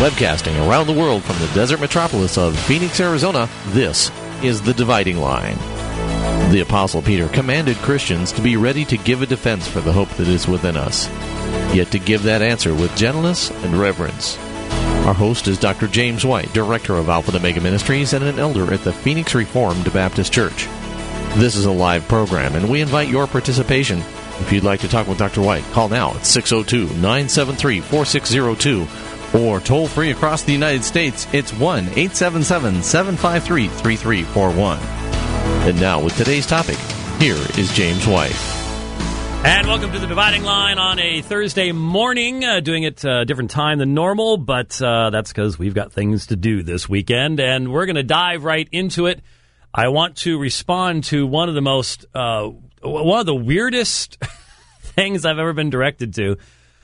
Webcasting around the world from the desert metropolis of Phoenix, Arizona, this is The Dividing Line. The Apostle Peter commanded Christians to be ready to give a defense for the hope that is within us, yet to give that answer with gentleness and reverence. Our host is Dr. James White, Director of Alpha and Omega Ministries and an elder at the Phoenix Reformed Baptist Church. This is a live program, and we invite your participation. If you'd like to talk with Dr. White, call now at 602-973-4602, or toll free across the United States, it's 1-877-753-3341. And now, with today's topic, here is James White. And welcome to The Dividing Line on a Thursday morning, doing it a different time than normal, but that's because we've got things to do this weekend, and we're going to dive right into it. I want to respond to one of the weirdest things I've ever been directed to.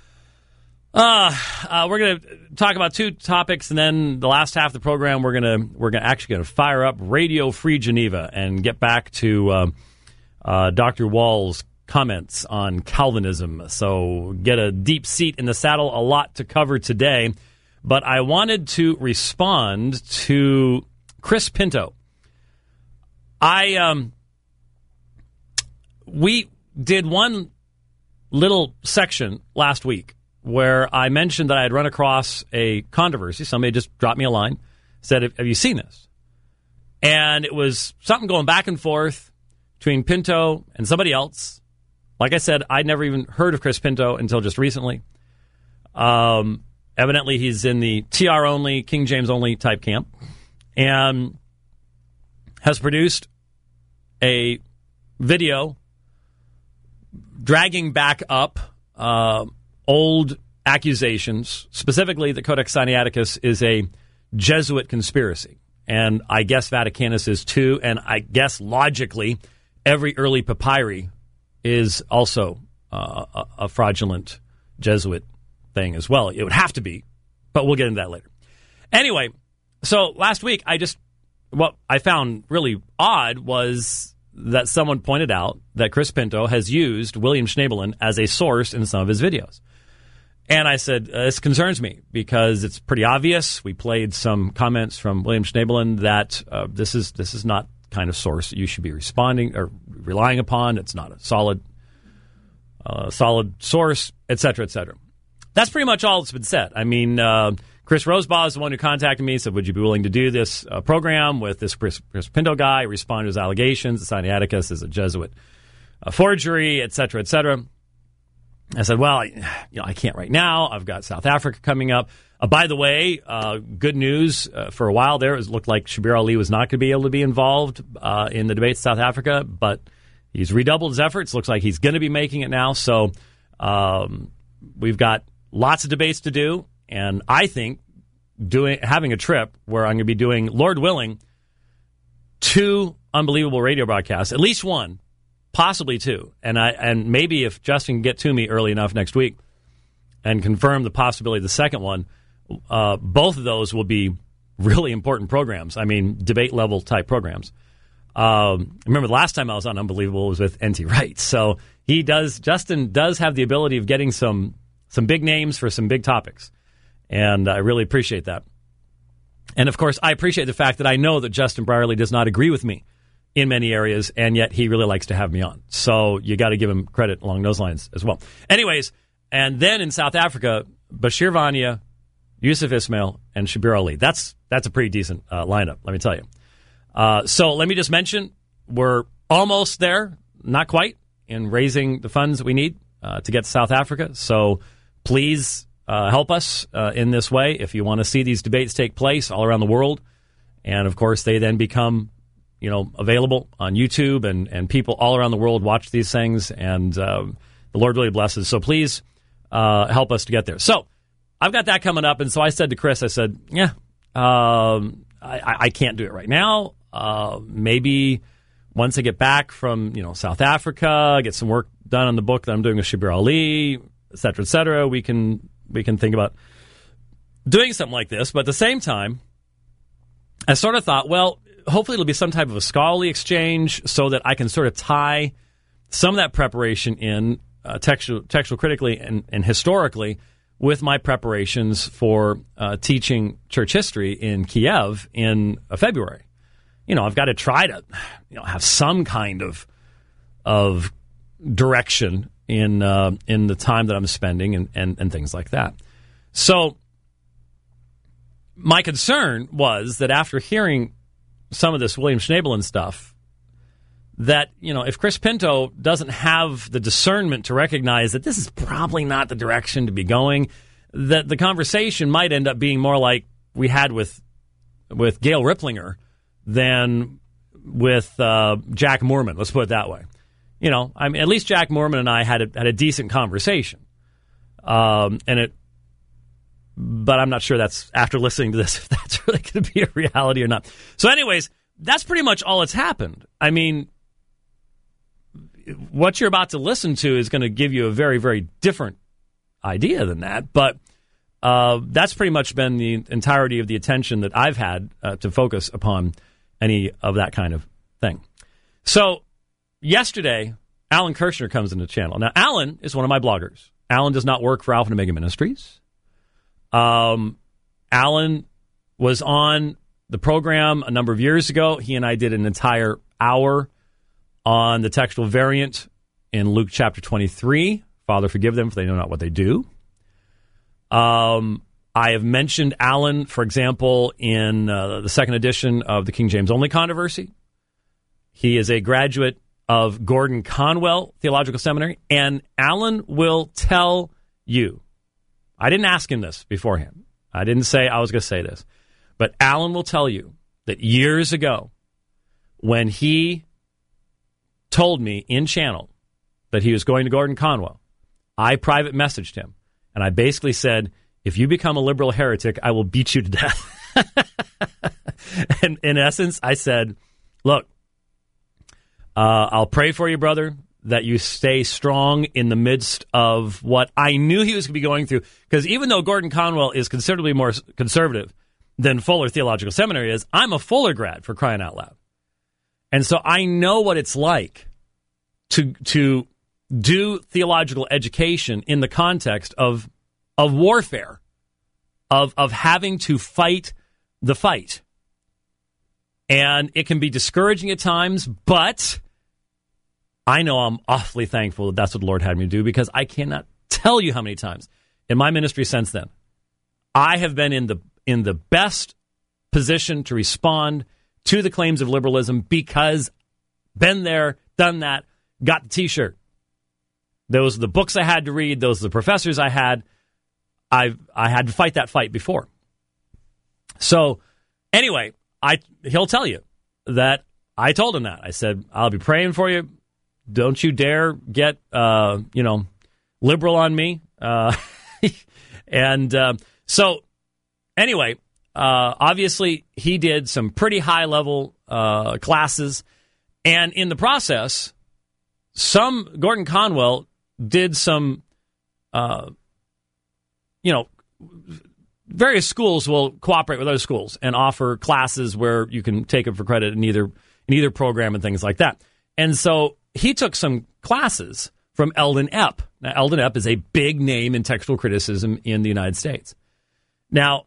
We're going to talk about two topics, and then the last half of the program, we're actually going to fire up Radio Free Geneva and get back to Dr. Wall's comments on Calvinism. So get a deep seat in the saddle. A lot to cover today, but I wanted to respond to Chris Pinto. We did one little section last week where I mentioned that I had run across a controversy. Somebody just dropped me a line, said, have you seen this? And it was something going back and forth between Pinto and somebody else. Like I said, I'd never even heard of Chris Pinto until just recently. Evidently, he's in the TR only, King James only type camp, and has produced a video dragging back up old accusations, specifically that Codex Sinaiticus is a Jesuit conspiracy. And I guess Vaticanus is too, and I guess logically every early papyri is also a fraudulent Jesuit thing as well. It would have to be, but we'll get into that later. Anyway, so last week what I found really odd was that someone pointed out that Chris Pinto has used William Schneebelen as a source in some of his videos. And I said, this concerns me because it's pretty obvious. We played some comments from William Schneebelen that this is not kind of source that you should be responding or relying upon. It's not a solid source, et cetera, et cetera. That's pretty much all that's been said. I mean, Chris Rosebaugh is the one who contacted me, said, would you be willing to do this program with this Chris Pinto guy, respond to his allegations, the Sinaiticus is a Jesuit forgery, et cetera, et cetera. I said, well, I can't right now. I've got South Africa coming up. By the way, good news for a while there. It looked like Shabir Ali was not going to be able to be involved in the debate in South Africa, but he's redoubled his efforts. Looks like he's going to be making it now. So we've got lots of debates to do, and I think having a trip where I'm going to be doing, Lord willing, 2 unbelievable radio broadcasts, at least one, possibly 2, and maybe if Justin can get to me early enough next week and confirm the possibility of the second one, both of those will be really important programs. I mean, debate-level type programs. Remember the last time I was on Unbelievable was with N.T. Wright. So Justin does have the ability of getting some big names for some big topics. And I really appreciate that. And, of course, I appreciate the fact that I know that Justin Brierley does not agree with me in many areas, and yet he really likes to have me on. So you got to give him credit along those lines as well. Anyways, and then in South Africa, Bashir Vania, Yusuf Ismail, and Shabir Ali. That's a pretty decent lineup, let me tell you. So let me just mention, we're almost there, not quite, in raising the funds that we need to get to South Africa. So please help us in this way if you want to see these debates take place all around the world. And, of course, they then become available on YouTube, and people all around the world watch these things, and the Lord really blesses. So please help us to get there. So I've got that coming up, and so I said to Chris, I said, I can't do it right now. Maybe once I get back from South Africa, get some work done on the book that I'm doing with Shabir Ali, et cetera, we can think about doing something like this. But at the same time, I sort of thought, well, hopefully it'll be some type of a scholarly exchange so that I can sort of tie some of that preparation in textual critically and historically with my preparations for teaching church history in Kiev in February. I've got to try to, have some kind of direction in the time that I'm spending and things like that. So my concern was that after hearing some of this William Schnabelin stuff, that, if Chris Pinto doesn't have the discernment to recognize that this is probably not the direction to be going, that the conversation might end up being more like we had with Gail Riplinger than with Jack Moorman. Let's put it that way. At least Jack Moorman and I had a decent conversation, but I'm not sure that's, after listening to this, if that's really going to be a reality or not. So anyways, that's pretty much all that's happened. I mean, what you're about to listen to is going to give you a very, very different idea than that. But that's pretty much been the entirety of the attention that I've had to focus upon any of that kind of thing. So yesterday, Alan Kirshner comes into the channel. Now, Alan is one of my bloggers. Alan does not work for Alpha and Omega Ministries. Alan was on the program a number of years ago. He and I did an entire hour on the textual variant in Luke chapter 23. Father, forgive them, for they know not what they do. I have mentioned Alan, for example, in the second edition of the King James Only Controversy. He is a graduate of Gordon Conwell Theological Seminary, and Alan will tell you, I didn't ask him this beforehand. I didn't say I was going to say this. But Alan will tell you that years ago, when he told me in channel that he was going to Gordon Conwell, I private messaged him. And I basically said, if you become a liberal heretic, I will beat you to death. And in essence, I said, look, I'll pray for you, brother, that you stay strong in the midst of what I knew he was going to be going through. Because even though Gordon Conwell is considerably more conservative than Fuller Theological Seminary is, I'm a Fuller grad, for crying out loud. And so I know what it's like to do theological education in the context of warfare, of having to fight the fight. And it can be discouraging at times, but I know I'm awfully thankful that that's what the Lord had me do, because I cannot tell you how many times in my ministry since then I have been in the best position to respond to the claims of liberalism, because been there, done that, got the T-shirt. Those are the books I had to read. Those are the professors I had. I had to fight that fight before. So anyway, he'll tell you that I told him that. I said, I'll be praying for you. Don't you dare get, liberal on me. So anyway, obviously he did some pretty high level classes. And in the process, Gordon Conwell did some, various schools will cooperate with other schools and offer classes where you can take them for credit in either program and things like that. And so he took some classes from Eldon Epp. Now, Eldon Epp is a big name in textual criticism in the United States. Now,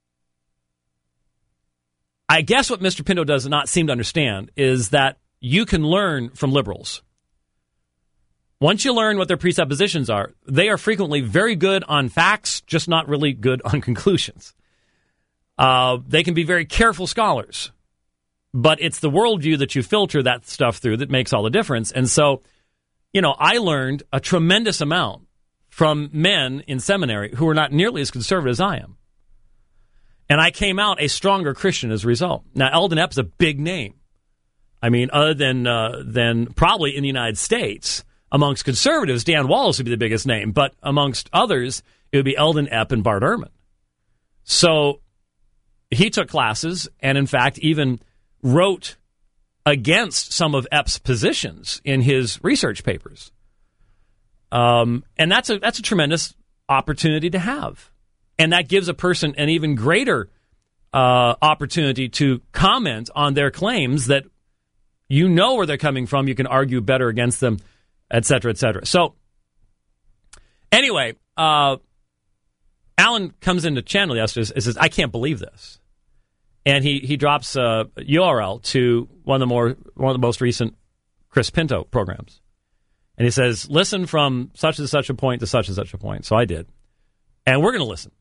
I guess what Mr. Pinto does not seem to understand is that you can learn from liberals. Once you learn what their presuppositions are, they are frequently very good on facts, just not really good on conclusions. They can be very careful scholars, but it's the worldview that you filter that stuff through that makes all the difference. And so, I learned a tremendous amount from men in seminary who are not nearly as conservative as I am. And I came out a stronger Christian as a result. Now, Eldon Epp is a big name. I mean, other than probably in the United States, amongst conservatives, Dan Wallace would be the biggest name. But amongst others, it would be Eldon Epp and Bart Ehrman. So he took classes and, in fact, even wrote against some of Epp's positions in his research papers. And that's a tremendous opportunity to have. And that gives a person an even greater opportunity to comment on their claims that you know where they're coming from. You can argue better against them, et cetera, et cetera. So anyway, Alan comes into channel yesterday and says, I can't believe this. And he drops a URL to one of the most recent Chris Pinto programs. And he says, listen from such and such a point to such and such a point. So I did. And we're going to listen.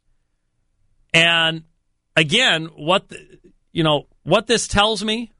And again, what this tells me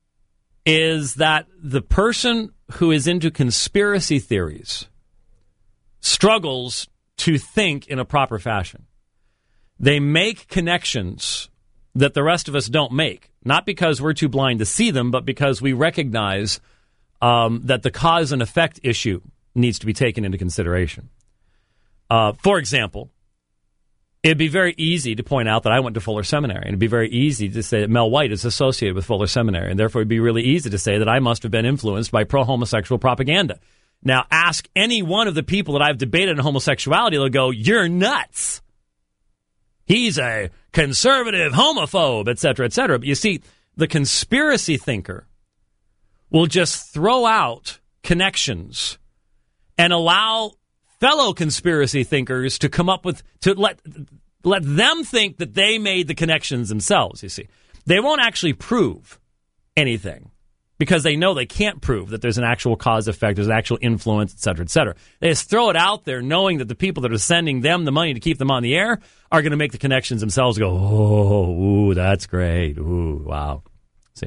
is that the person who is into conspiracy theories struggles to think in a proper fashion. They make connections that the rest of us don't make, not because we're too blind to see them, but because we recognize that the cause and effect issue needs to be taken into consideration. For example, it'd be very easy to point out that I went to Fuller Seminary, and it'd be very easy to say that Mel White is associated with Fuller Seminary, and therefore it'd be really easy to say that I must have been influenced by pro-homosexual propaganda. Now, ask any one of the people that I've debated on homosexuality, they'll go, you're nuts. He's a conservative homophobe, et cetera, et cetera. But you see, the conspiracy thinker will just throw out connections and allow fellow conspiracy thinkers to come up with, to let them think that they made the connections themselves, you see. They won't actually prove anything because they know they can't prove that there's an actual cause effect, there's an actual influence, et cetera, et cetera. They just throw it out there knowing that the people that are sending them the money to keep them on the air are going to make the connections themselves, go, oh, ooh, that's great, ooh, wow. See?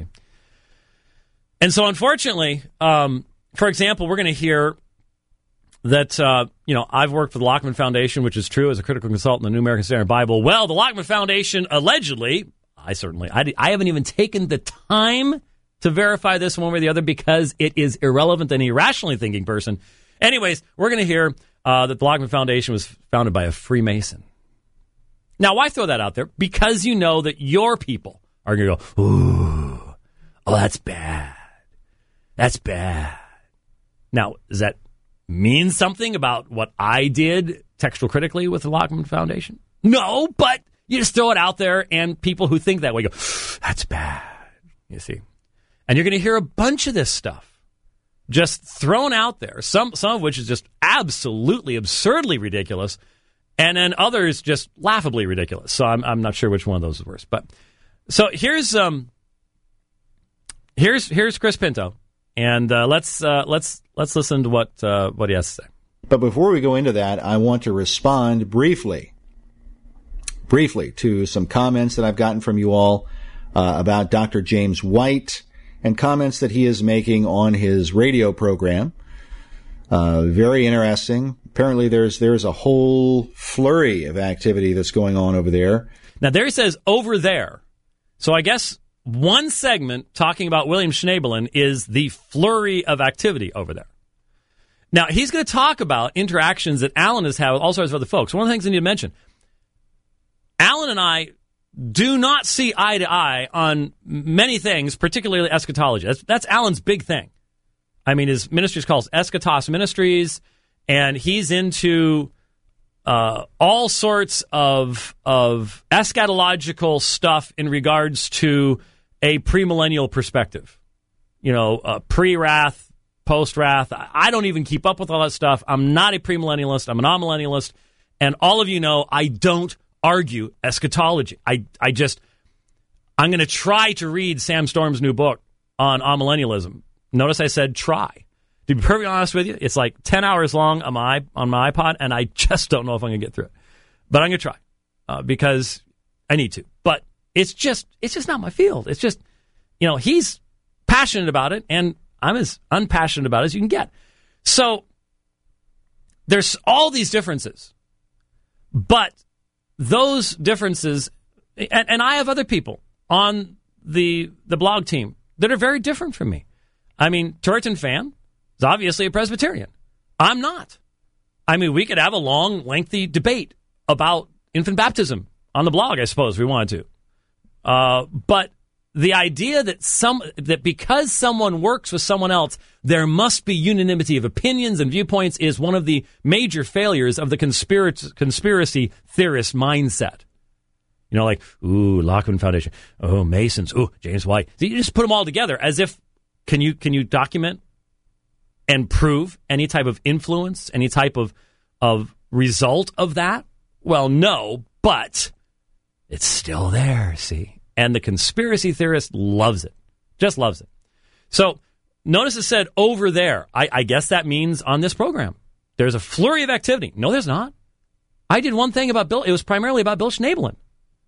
And so, unfortunately, for example, we're going to hear that, I've worked for the Lockman Foundation, which is true, as a critical consultant in the New American Standard Bible. Well, the Lockman Foundation allegedly, I haven't even taken the time to verify this one way or the other because it is irrelevant to any rationally thinking person. Anyways, we're going to hear that the Lockman Foundation was founded by a Freemason. Now, why throw that out there? Because you know that your people are going to go, ooh, oh, that's bad. That's bad. Now, does that mean something about what I did textual critically with the Lockman Foundation? No, but you just throw it out there, and people who think that way go, that's bad, you see. And you're going to hear a bunch of this stuff just thrown out there, some of which is just absolutely, absurdly ridiculous, and then others just laughably ridiculous. So I'm not sure which one of those is worse. But so here's Chris Pinto, and let's listen to what he has to say. But before we go into that, I want to respond briefly to some comments that I've gotten from you all about Dr. James White and comments that he is making on his radio program. Very interesting. Apparently there's a whole flurry of activity that's going on over there. Now, there he says over there. So I guess one segment talking about William Schneebelen is the flurry of activity over there. Now, he's going to talk about interactions that Alan has had with all sorts of other folks. One of the things I need to mention, Alan and I do not see eye to eye on many things, particularly eschatology. That's Alan's big thing. I mean, his ministry is called Eschatos Ministries, and he's into all sorts of eschatological stuff in regards to a premillennial perspective. Pre-wrath, post-wrath. I don't even keep up with all that stuff. I'm not a premillennialist. I'm an amillennialist. And all of you know I don't argue eschatology. I'm going to try to read Sam Storm's new book on amillennialism. Notice I said try. To be perfectly honest with you, it's like 10 hours long on my iPod, and I just don't know if I'm going to get through it. But I'm going to try because I need to. But it's just not my field. It's just, he's passionate about it, and I'm as unpassionate about it as you can get. So there's all these differences. But those differences, and I have other people on the blog team that are very different from me. I mean, Turretin Fan is obviously a Presbyterian. I'm not. I mean, we could have a long, lengthy debate about infant baptism on the blog, I suppose, if we wanted to. But the idea that because someone works with someone else, there must be unanimity of opinions and viewpoints is one of the major failures of the conspiracy theorist mindset. Ooh, Lockman Foundation. Oh, Masons. Ooh, James White. So you just put them all together as if, can you document and prove any type of influence, any type of result of that? Well, no, but it's still there, see? And the conspiracy theorist loves it. Just loves it. So notice it said over there. I guess that means on this program. There's a flurry of activity. No, there's not. I did one thing about Bill. It was primarily about Bill Schnabelen.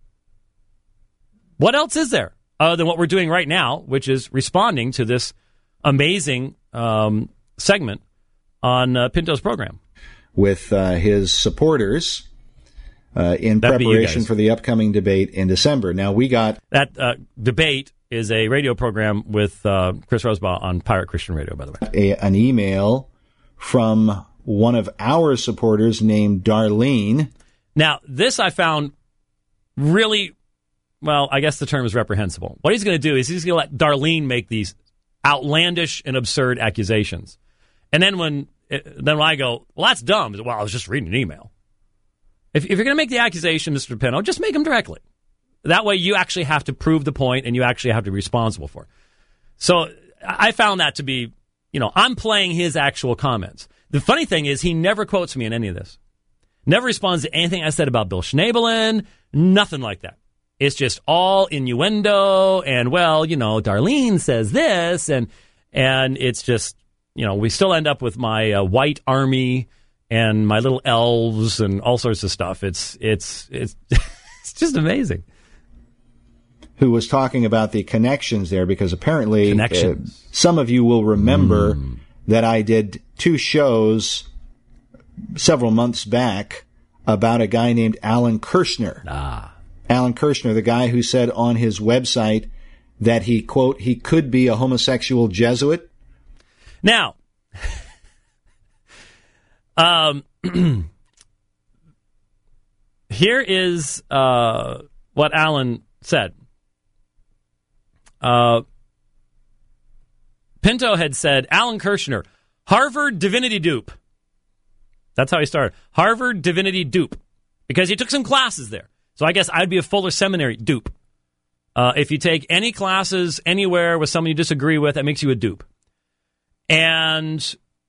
What else is there other than what we're doing right now, which is responding to this amazing segment on Pinto's program? With his supporters in preparation for the upcoming debate in December. Now, we got... That debate is a radio program with Chris Rosebaugh on Pirate Christian Radio, by the way. An email from one of our supporters named Darlene. Now, this I found really, well, I guess the term is reprehensible. What he's going to do is he's going to let Darlene make these outlandish and absurd accusations. And then when I go, well, that's dumb. Well, I was just reading an email. If you're going to make the accusation, Mr. Pinto, just make them directly. That way you actually have to prove the point and you actually have to be responsible for it. So I found that to be, I'm playing his actual comments. The funny thing is he never quotes me in any of this. Never responds to anything I said about Bill Schnabelen. Nothing like that. It's just all innuendo and, well, Darlene says this and it's just, we still end up with my white army and my little elves and all sorts of stuff. It's it's just amazing. Who was talking about the connections there, because apparently some of you will remember that I did 2 shows several months back about a guy named Alan Kirshner. Alan Kirshner, the guy who said on his website that he, quote, he could be a homosexual Jesuit. Now, here is what Alan said. Pinto had said, Alan Kirshner, Harvard divinity dupe. That's how he started. Harvard divinity dupe. Because he took some classes there. So I guess I'd be a Fuller Seminary dupe. If you take any classes anywhere with someone you disagree with, that makes you a dupe. And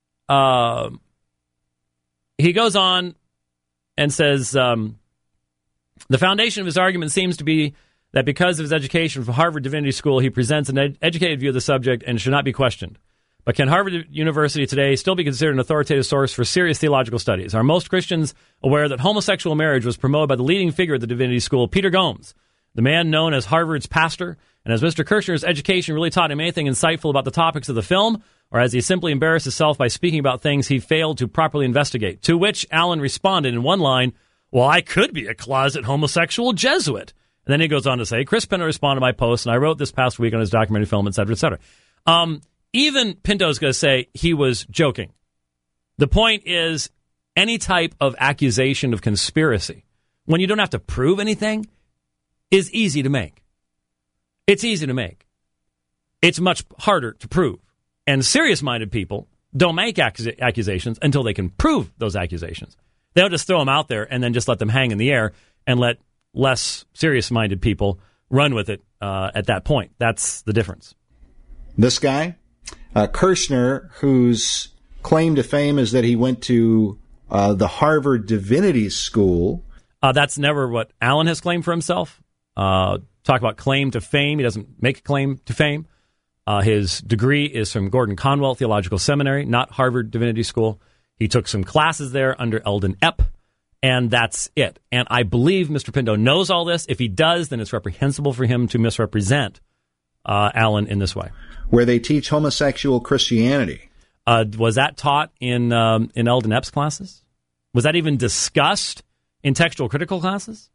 he goes on and says, the foundation of his argument seems to be that because of his education from Harvard Divinity School, he presents an educated view of the subject and should not be questioned. But can Harvard University today still be considered an authoritative source for serious theological studies? Are most Christians aware that homosexual marriage was promoted by the leading figure at the Divinity School, Peter Gomes, the man known as Harvard's pastor? And has Mr. Kirshner's education really taught him anything insightful about the topics of the film? Or has he simply embarrassed himself by speaking about things he failed to properly investigate? To which Alan responded in one line, well, I could be a closet homosexual Jesuit. And then he goes on to say, Chris Pinto responded to my post, and I wrote this past week on his documentary film, et cetera, et cetera. Even Pinto's going to say he was joking. The point is, any type of accusation of conspiracy, when you don't have to prove anything, is easy to make. It's easy to make. It's much harder to prove. And serious-minded people don't make accusations until they can prove those accusations. They'll just throw them out there and then just let them hang in the air and let less serious-minded people run with it at that point. That's the difference. This guy, Kirshner, whose claim to fame is that he went to the Harvard Divinity School. That's never what Alan has claimed for himself. Talk about claim to fame. He doesn't make a claim to fame. His degree is from Gordon Conwell Theological Seminary, not Harvard Divinity School. He took some classes there under Eldon Epp, and that's it. And I believe Mr. Pinto knows all this. If he does, then it's reprehensible for him to misrepresent Alan in this way. Where they teach homosexual Christianity. Was that taught in Eldon Epp's classes? Was that even discussed in textual critical classes?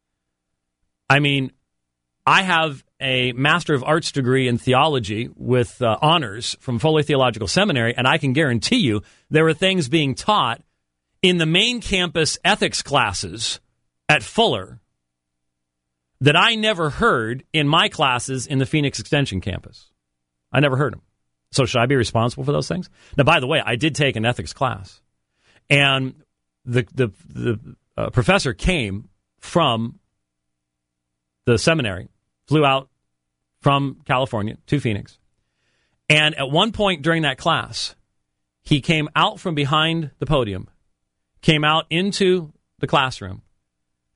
I mean, I have a Master of Arts degree in theology with honors from Foley Theological Seminary, and I can guarantee you there were things being taught in the main campus ethics classes at Fuller that I never heard in my classes in the Phoenix Extension campus. I never heard them. So should I be responsible for those things? Now, by the way, I did take an ethics class, and the professor came from the seminary, flew out from California to Phoenix, and at one point during that class, he came out from behind the podium, came out into the classroom,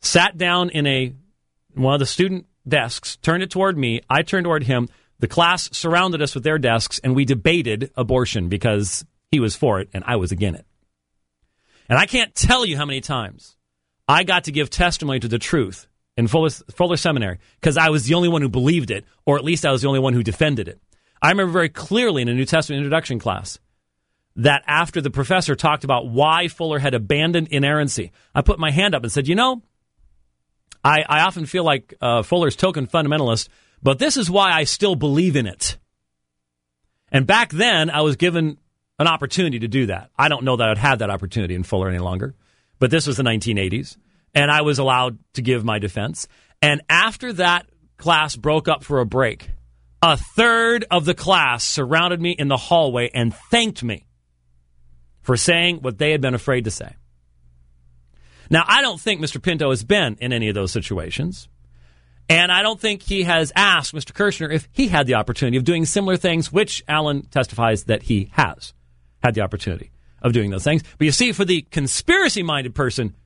sat down in one of the student desks, turned it toward me, I turned toward him, the class surrounded us with their desks, and we debated abortion because he was for it and I was against it. And I can't tell you how many times I got to give testimony to the truth in Fuller Seminary because I was the only one who believed it, or at least I was the only one who defended it. I remember very clearly in a New Testament introduction class that after the professor talked about why Fuller had abandoned inerrancy, I put my hand up and said, I often feel like Fuller's token fundamentalist, but this is why I still believe in it. And back then, I was given an opportunity to do that. I don't know that I'd have that opportunity in Fuller any longer, but this was the 1980s, and I was allowed to give my defense. And after that class broke up for a break, a third of the class surrounded me in the hallway and thanked me for saying what they had been afraid to say. Now, I don't think Mr. Pinto has been in any of those situations, and I don't think he has asked Mr. Kirshner if he had the opportunity of doing similar things, which Alan testifies that he has had the opportunity of doing those things. But you see, for the conspiracy-minded person,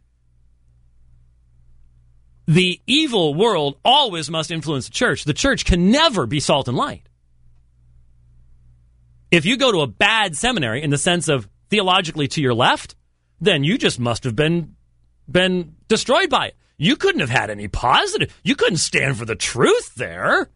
the evil world always must influence the church. The church can never be salt and light. If you go to a bad seminary in the sense of theologically to your left, then you just must have been destroyed by it. You couldn't have had any positive. You couldn't stand for the truth there.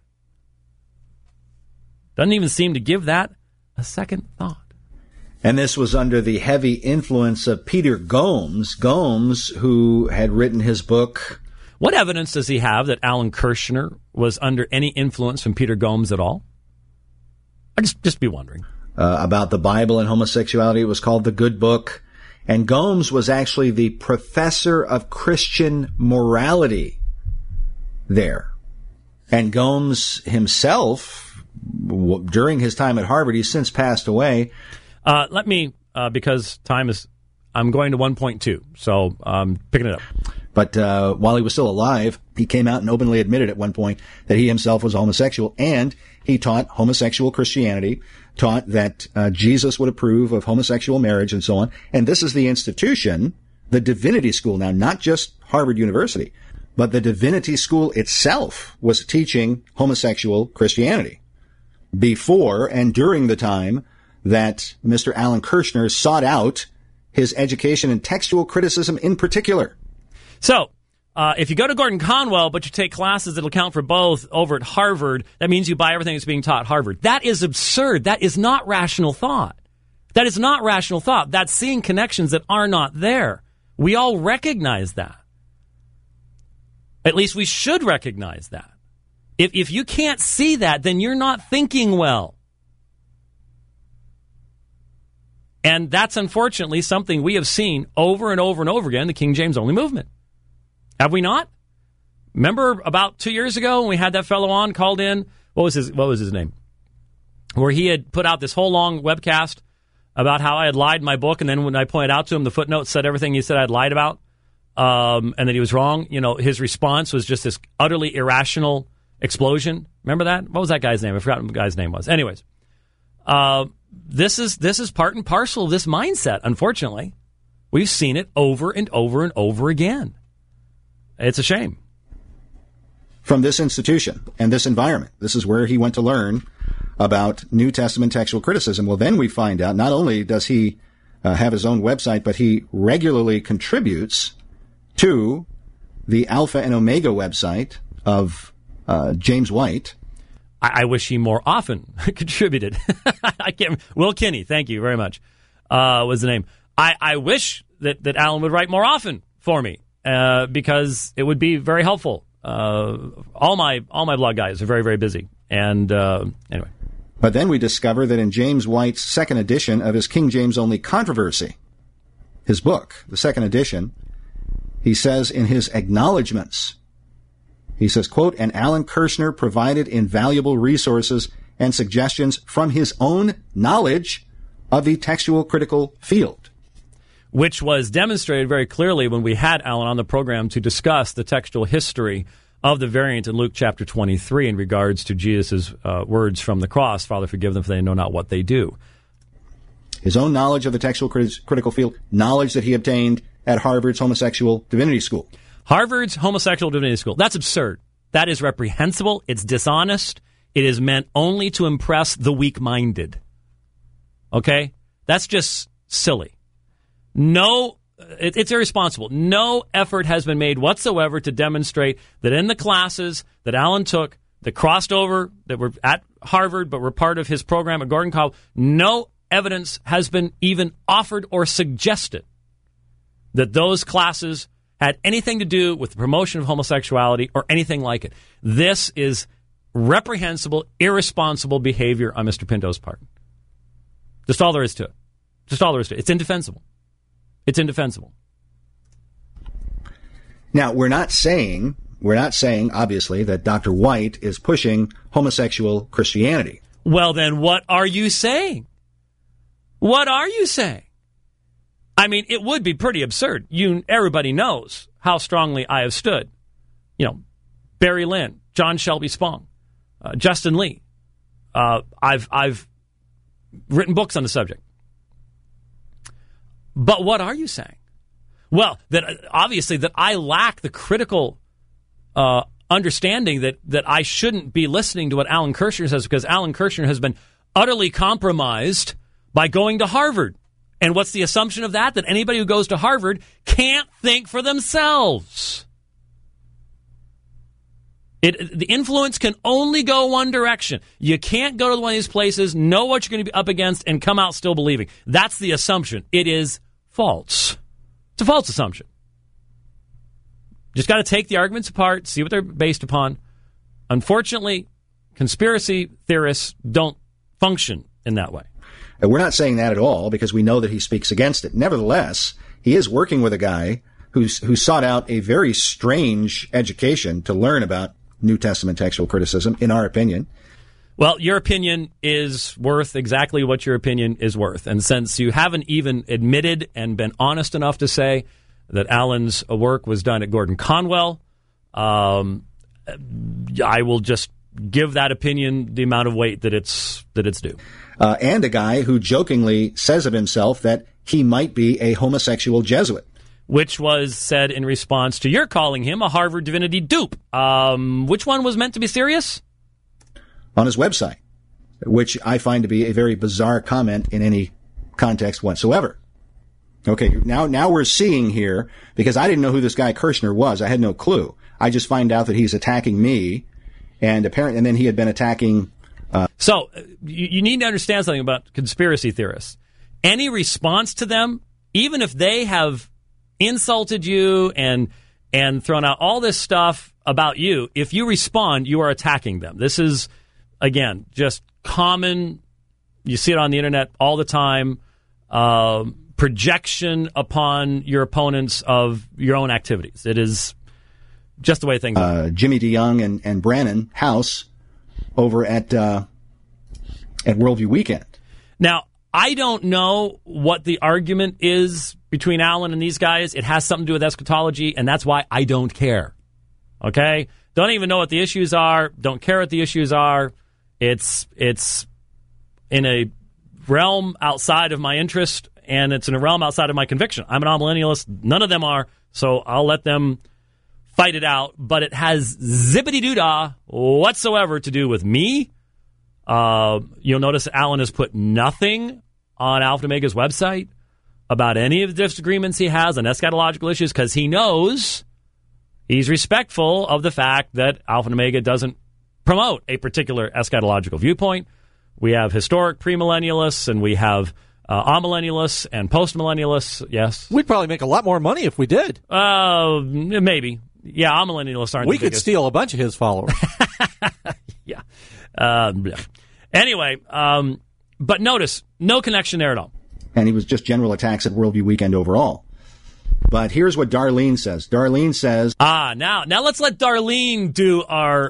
Doesn't even seem to give that a second thought. And this was under the heavy influence of Peter Gomes. Gomes, who had written his book. What evidence does he have that Alan Kirshner was under any influence from Peter Gomes at all? I just be wondering. About the Bible and homosexuality. It was called The Good Book. And Gomes was actually the professor of Christian morality there. And Gomes himself, during his time at Harvard, he's since passed away. Let me, because time is, I'm going to 1.2, so I'm picking it up. But while he was still alive, he came out and openly admitted at one point that he himself was homosexual, and he taught homosexual Christianity, taught that Jesus would approve of homosexual marriage and so on. And this is the institution, the Divinity School, now not just Harvard University, but the Divinity School itself was teaching homosexual Christianity before and during the time that Mr. Alan Kirshner sought out his education in textual criticism in particular. So, if you go to Gordon Conwell, but you take classes that will count for both over at Harvard, that means you buy everything that's being taught at Harvard. That is absurd. That is not rational thought. That is not rational thought. That's seeing connections that are not there. We all recognize that. At least we should recognize that. If you can't see that, then you're not thinking well. And that's unfortunately something we have seen over and over and over again in the King James only movement. Have we not? Remember about 2 years ago when we had that fellow on, called in, what was his name? Where he had put out this whole long webcast about how I had lied in my book, and then when I pointed out to him, the footnote said everything he said I'd lied about, and that he was wrong. His response was just this utterly irrational explosion. Remember that? What was that guy's name? I forgot what the guy's name was. Anyways, this is part and parcel of this mindset, unfortunately. We've seen it over and over and over again. It's a shame. From this institution and this environment. This is where he went to learn about New Testament textual criticism. Well, then we find out not only does he have his own website, but he regularly contributes to the Alpha and Omega website of James White. I wish he more often contributed. Will Kinney, thank you very much, was the name. I wish that Alan would write more often for me. Because it would be very helpful. All my blog guys are very, very busy. And anyway. But then we discover that in James White's second edition of his King James Only Controversy, his book, the second edition, he says in his acknowledgments, he says, quote, "And Alan Kirshner provided invaluable resources and suggestions from his own knowledge of the textual critical field." Which was demonstrated very clearly when we had Alan on the program to discuss the textual history of the variant in Luke chapter 23 in regards to Jesus' words from the cross, "Father, forgive them, for they know not what they do." His own knowledge of the textual critical field, knowledge that he obtained at Harvard's homosexual divinity school. Harvard's homosexual divinity school. That's absurd. That is reprehensible. It's dishonest. It is meant only to impress the weak-minded. Okay? That's just silly. It's irresponsible. No effort has been made whatsoever to demonstrate that in the classes that Alan took, that crossed over, that were at Harvard but were part of his program at Gordon College, no evidence has been even offered or suggested that those classes had anything to do with the promotion of homosexuality or anything like it. This is reprehensible, irresponsible behavior on Mr. Pinto's part. Just all there is to it. Just all there is to it. It's indefensible. It's indefensible. Now, we're not saying, obviously, that Dr. White is pushing homosexual Christianity. Well, then what are you saying? What are you saying? I mean, it would be pretty absurd. Everybody knows how strongly I have stood. You know, Barry Lynn, John Shelby Spong, Justin Lee. I've written books on the subject. But what are you saying? Well, that obviously that I lack the critical understanding that I shouldn't be listening to what Alan Kirshner says because Alan Kirshner has been utterly compromised by going to Harvard. And what's the assumption of that? That anybody who goes to Harvard can't think for themselves. The influence can only go one direction. You can't go to one of these places, know what you're going to be up against, and come out still believing. That's the assumption. It is false. It's a false assumption. Just got to take the arguments apart, see what they're based upon. Unfortunately, conspiracy theorists don't function in that way. And we're not saying that at all because we know that he speaks against it. Nevertheless, he is working with a guy who sought out a very strange education to learn about New Testament textual criticism, in our opinion. Well, your opinion is worth exactly what your opinion is worth. And since you haven't even admitted and been honest enough to say that Alan's work was done at Gordon Conwell, I will just give that opinion the amount of weight that it's due. And a guy who jokingly says of himself that he might be a homosexual Jesuit. Which was said in response to your calling him a Harvard divinity dupe. Which one was meant to be serious? On his website, which I find to be a very bizarre comment in any context whatsoever. Okay, now we're seeing here, because I didn't know who this guy Kirshner was. I had no clue. I just find out that he's attacking me, and then he had been attacking... So, you need to understand something about conspiracy theorists. Any response to them, even if they have insulted you and thrown out all this stuff about you, if you respond, you are attacking them. This is, again, just common. You see it on the internet all the time. Projection upon your opponents of your own activities. It is just the way things are. Jimmy DeYoung and Brannon House over at Worldview Weekend. Now, I don't know what the argument is between Alan and these guys. It has something to do with eschatology, and that's why I don't care. Okay? Don't even know what the issues are. Don't care what the issues are. It's in a realm outside of my interest, and it's in a realm outside of my conviction. I'm an amillennialist. None of them are, so I'll let them fight it out. But it has zippity-doo-dah whatsoever to do with me. You'll notice Alan has put nothing on Alpha and Omega's website about any of the disagreements he has on eschatological issues because he knows he's respectful of the fact that Alpha and Omega doesn't promote a particular eschatological viewpoint. We have historic premillennialists and we have amillennialists and postmillennialists. Yes, we'd probably make a lot more money if we did. Maybe. Yeah, amillennialists aren't. We could steal a bunch of his followers. Yeah. Anyway, but notice, no connection there at all. And he was just general attacks at Worldview Weekend overall. But here's what Darlene says. Darlene says... Now let's let Darlene do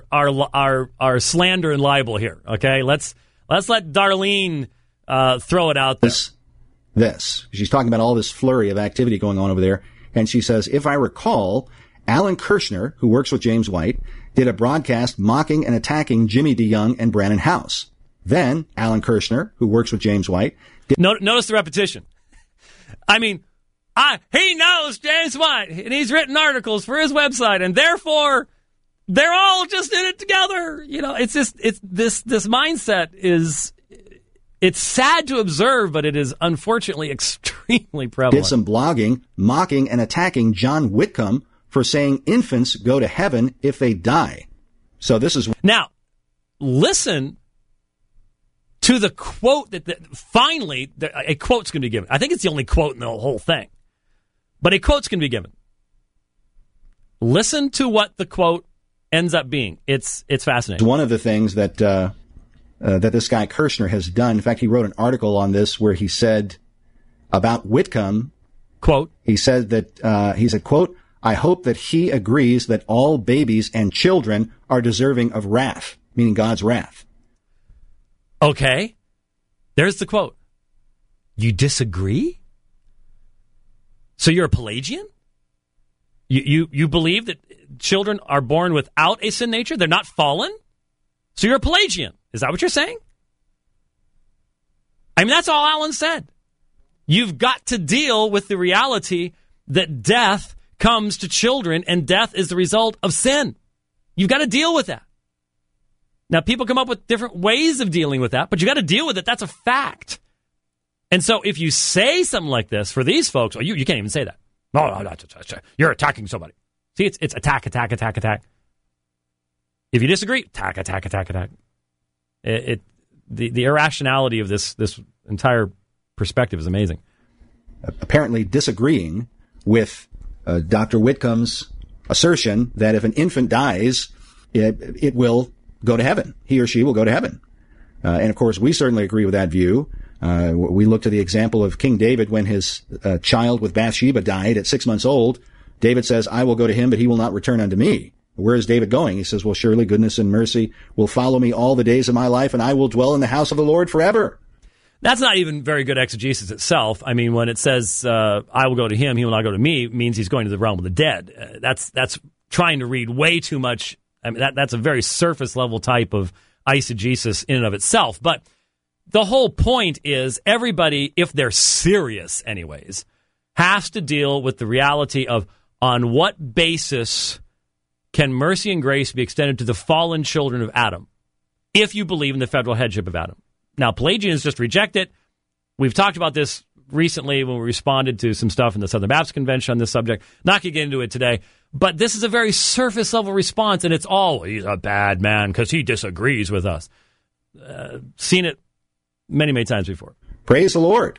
our slander and libel here, okay? Let's let Darlene throw it out there. This. She's talking about all this flurry of activity going on over there. And she says, if I recall, Alan Kirshner, who works with James White, did a broadcast mocking and attacking Jimmy DeYoung and Brannon House. Then, Alan Kirshner, who works with James White... Notice the repetition. I mean, he knows James White, and he's written articles for his website, and therefore they're all just in it together. It's this mindset is, it's sad to observe, but it is unfortunately extremely prevalent. Did some blogging, mocking and attacking John Whitcomb for saying infants go to heaven if they die. So this is... Now, listen to the quote that finally, a quote's going to be given. I think it's the only quote in the whole thing. But a quote's going to be given. Listen to what the quote ends up being. It's fascinating. One of the things that this guy Kirshner has done, in fact, he wrote an article on this where he said about Whitcomb, quote, he said, quote, I hope that he agrees that all babies and children are deserving of wrath, meaning God's wrath. Okay. There's the quote. You disagree? So you're a Pelagian? You believe that children are born without a sin nature? They're not fallen? So you're a Pelagian. Is that what you're saying? I mean, that's all Alan said. You've got to deal with the reality that death comes to children, and death is the result of sin. You've got to deal with that. Now, people come up with different ways of dealing with that, but you got to deal with it. That's a fact. And so if you say something like this for these folks, you can't even say that. No, you're attacking somebody. See, it's attack. If you disagree, attack. The irrationality of this entire perspective is amazing. Apparently disagreeing with Dr. Whitcomb's assertion that if an infant dies, it will go to heaven. He or she will go to heaven. And of course, we certainly agree with that view. We look to the example of King David when his child with Bathsheba died at 6 months old. David says, I will go to him, but he will not return unto me. Where is David going? He says, well, surely goodness and mercy will follow me all the days of my life, and I will dwell in the house of the Lord forever. That's not even very good exegesis itself. I mean, when it says, I will go to him, he will not go to me, it means he's going to the realm of the dead. That's trying to read way too much. I mean, that's a very surface level type of eisegesis in and of itself. But the whole point is everybody, if they're serious anyways, has to deal with the reality of on what basis can mercy and grace be extended to the fallen children of Adam if you believe in the federal headship of Adam. Now, Pelagians just reject it. We've talked about this recently when we responded to some stuff in the Southern Baptist Convention on this subject. Not going to get into it today, but this is a very surface-level response, and it's all, he's a bad man because he disagrees with us. Seen it many, many times before. Praise the Lord.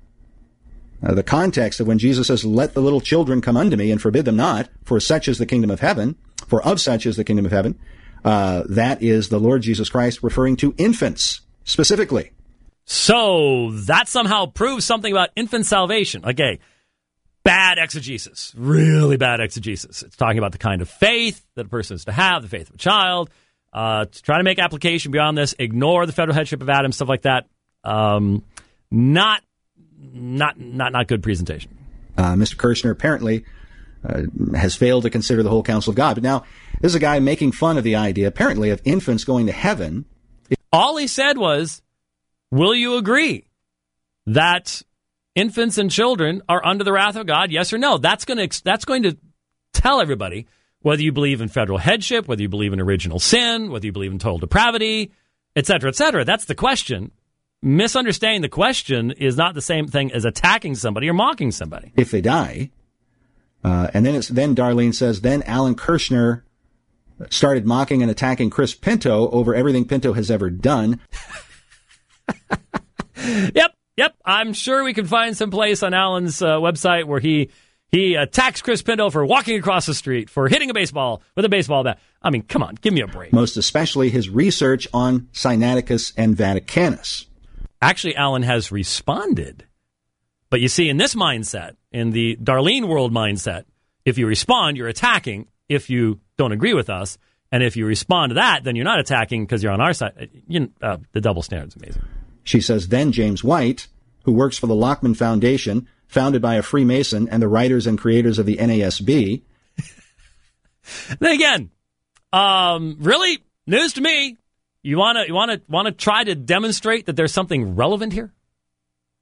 The context of when Jesus says, let the little children come unto me and forbid them not, for such is the kingdom of heaven, for of such is the kingdom of heaven, that is the Lord Jesus Christ referring to infants specifically. So that somehow proves something about infant salvation. Okay, bad exegesis, really bad exegesis. It's talking about the kind of faith that a person is to have, the faith of a child. To try to make application beyond this, ignore the federal headship of Adam, stuff like that. Not good presentation. Mr. Kirshner apparently has failed to consider the whole counsel of God. But now, this is a guy making fun of the idea, apparently, of infants going to heaven. All he said was, will you agree that infants and children are under the wrath of God, yes or no? That's going to tell everybody whether you believe in federal headship, whether you believe in original sin, whether you believe in total depravity, et cetera, et cetera. That's the question. Misunderstanding the question is not the same thing as attacking somebody or mocking somebody. If they die. And then Darlene says, then Alan Kirshner started mocking and attacking Chris Pinto over everything Pinto has ever done. Yep. I'm sure we can find some place on Alan's website where he attacks Chris Pinto for walking across the street, for hitting a baseball with a baseball bat. I mean, come on, give me a break. Most especially his research on Sinaiticus and Vaticanus. Actually, Alan has responded. But you see, in this mindset, in the Darlene world mindset, if you respond, you're attacking if you don't agree with us. And if you respond to that, then you're not attacking because you're on our side. The double standard's amazing. She says, then James White, who works for the Lockman Foundation, founded by a Freemason and the writers and creators of the NASB. Then again, really, news to me. You want to try to demonstrate that there's something relevant here?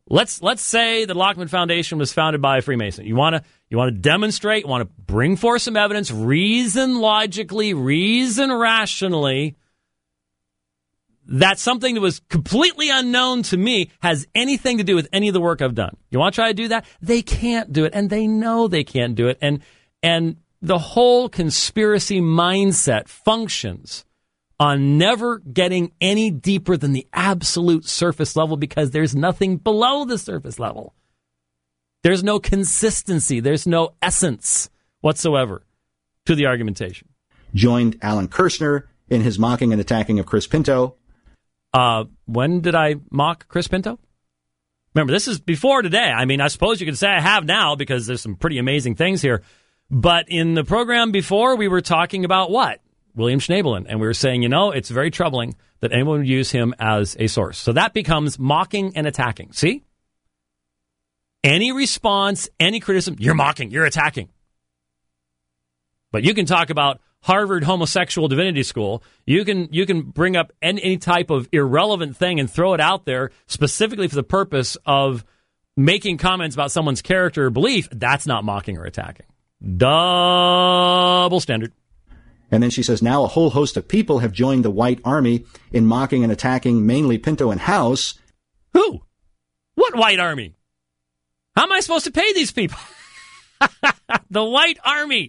Let's say the Lockman Foundation was founded by a Freemason. You want to demonstrate, you want to bring forth some evidence, reason logically, reason rationally, that something that was completely unknown to me has anything to do with any of the work I've done. You want to try to do that? They can't do it, and they know they can't do it. And the whole conspiracy mindset functions on never getting any deeper than the absolute surface level because there's nothing below the surface level. There's no consistency. There's no essence whatsoever to the argumentation. Joined Alan Kirshner in his mocking and attacking of Chris Pinto. When did I mock Chris Pinto? Remember, this is before today. I mean, I suppose you could say I have now because there's some pretty amazing things here. But in the program before, we were talking about what? William Schnabelin. And we were saying, it's very troubling that anyone would use him as a source. So that becomes mocking and attacking. See? Any response, any criticism, you're mocking, you're attacking. But you can talk about Harvard Homosexual Divinity School. You can bring up any type of irrelevant thing and throw it out there specifically for the purpose of making comments about someone's character or belief. That's not mocking or attacking. Double standard. And then she says, now a whole host of people have joined the White Army in mocking and attacking mainly Pinto and House. Who? What White Army? How am I supposed to pay these people? The White Army.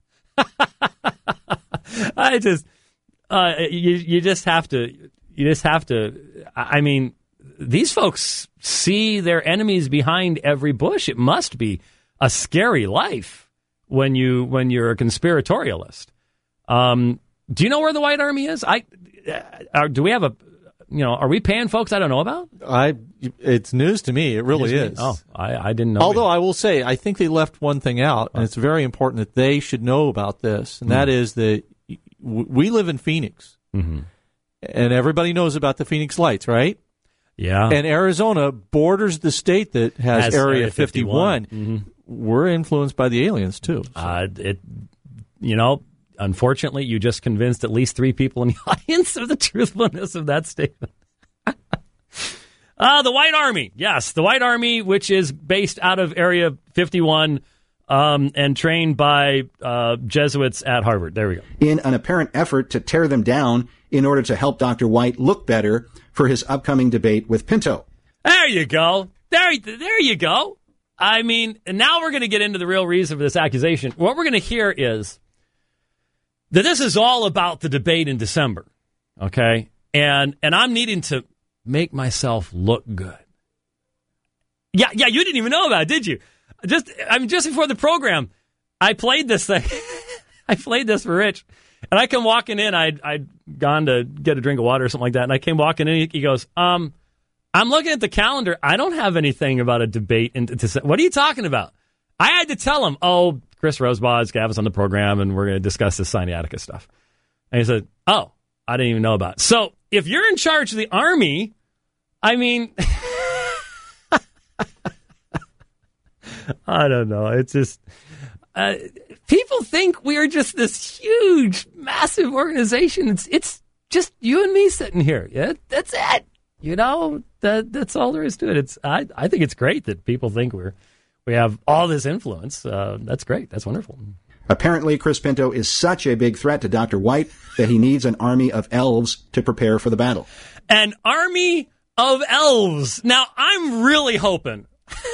You just have to, I mean, these folks see their enemies behind every bush. It must be a scary life when you're a conspiratorialist. Do you know where the White Army is? Do we have are we paying folks I don't know about? It's news to me. It really is. Oh, I didn't know. Although I will say, I think they left one thing out, and it's very important that they should know about this, and that is that we live in Phoenix, and everybody knows about the Phoenix Lights, right? Yeah. And Arizona borders the state that has Area 51. Mm-hmm. We're influenced by the aliens, too. So. Unfortunately, you just convinced at least 3 people in the audience of the truthfulness of that statement. The White Army. Yes, the White Army, which is based out of Area 51 and trained by Jesuits at Harvard. There we go. In an apparent effort to tear them down in order to help Dr. White look better for his upcoming debate with Pinto. There you go. There you go. I mean, now we're going to get into the real reason for this accusation. What we're going to hear is that this is all about the debate in December, okay? And I'm needing to make myself look good. Yeah, you didn't even know about it, did you? Just before the program, I played this thing. I played this for Rich, and I come walking in. I'd gone to get a drink of water or something like that, and I came walking in. He goes, I'm looking at the calendar. I don't have anything about a debate in December. What are you talking about? I had to tell him, Chris Rosebaugh's going to have us on the program, and we're going to discuss this Sinaiticus stuff. And he said, I didn't even know about it. So if you're in charge of the Army, I mean, I don't know. It's just, people think we are just this huge, massive organization. It's just you and me sitting here. Yeah, that's it. That's all there is to it. I think it's great that people think we have all this influence. That's great. That's wonderful. Apparently, Chris Pinto is such a big threat to Dr. White that he needs an army of elves to prepare for the battle. An army of elves. Now, I'm really hoping.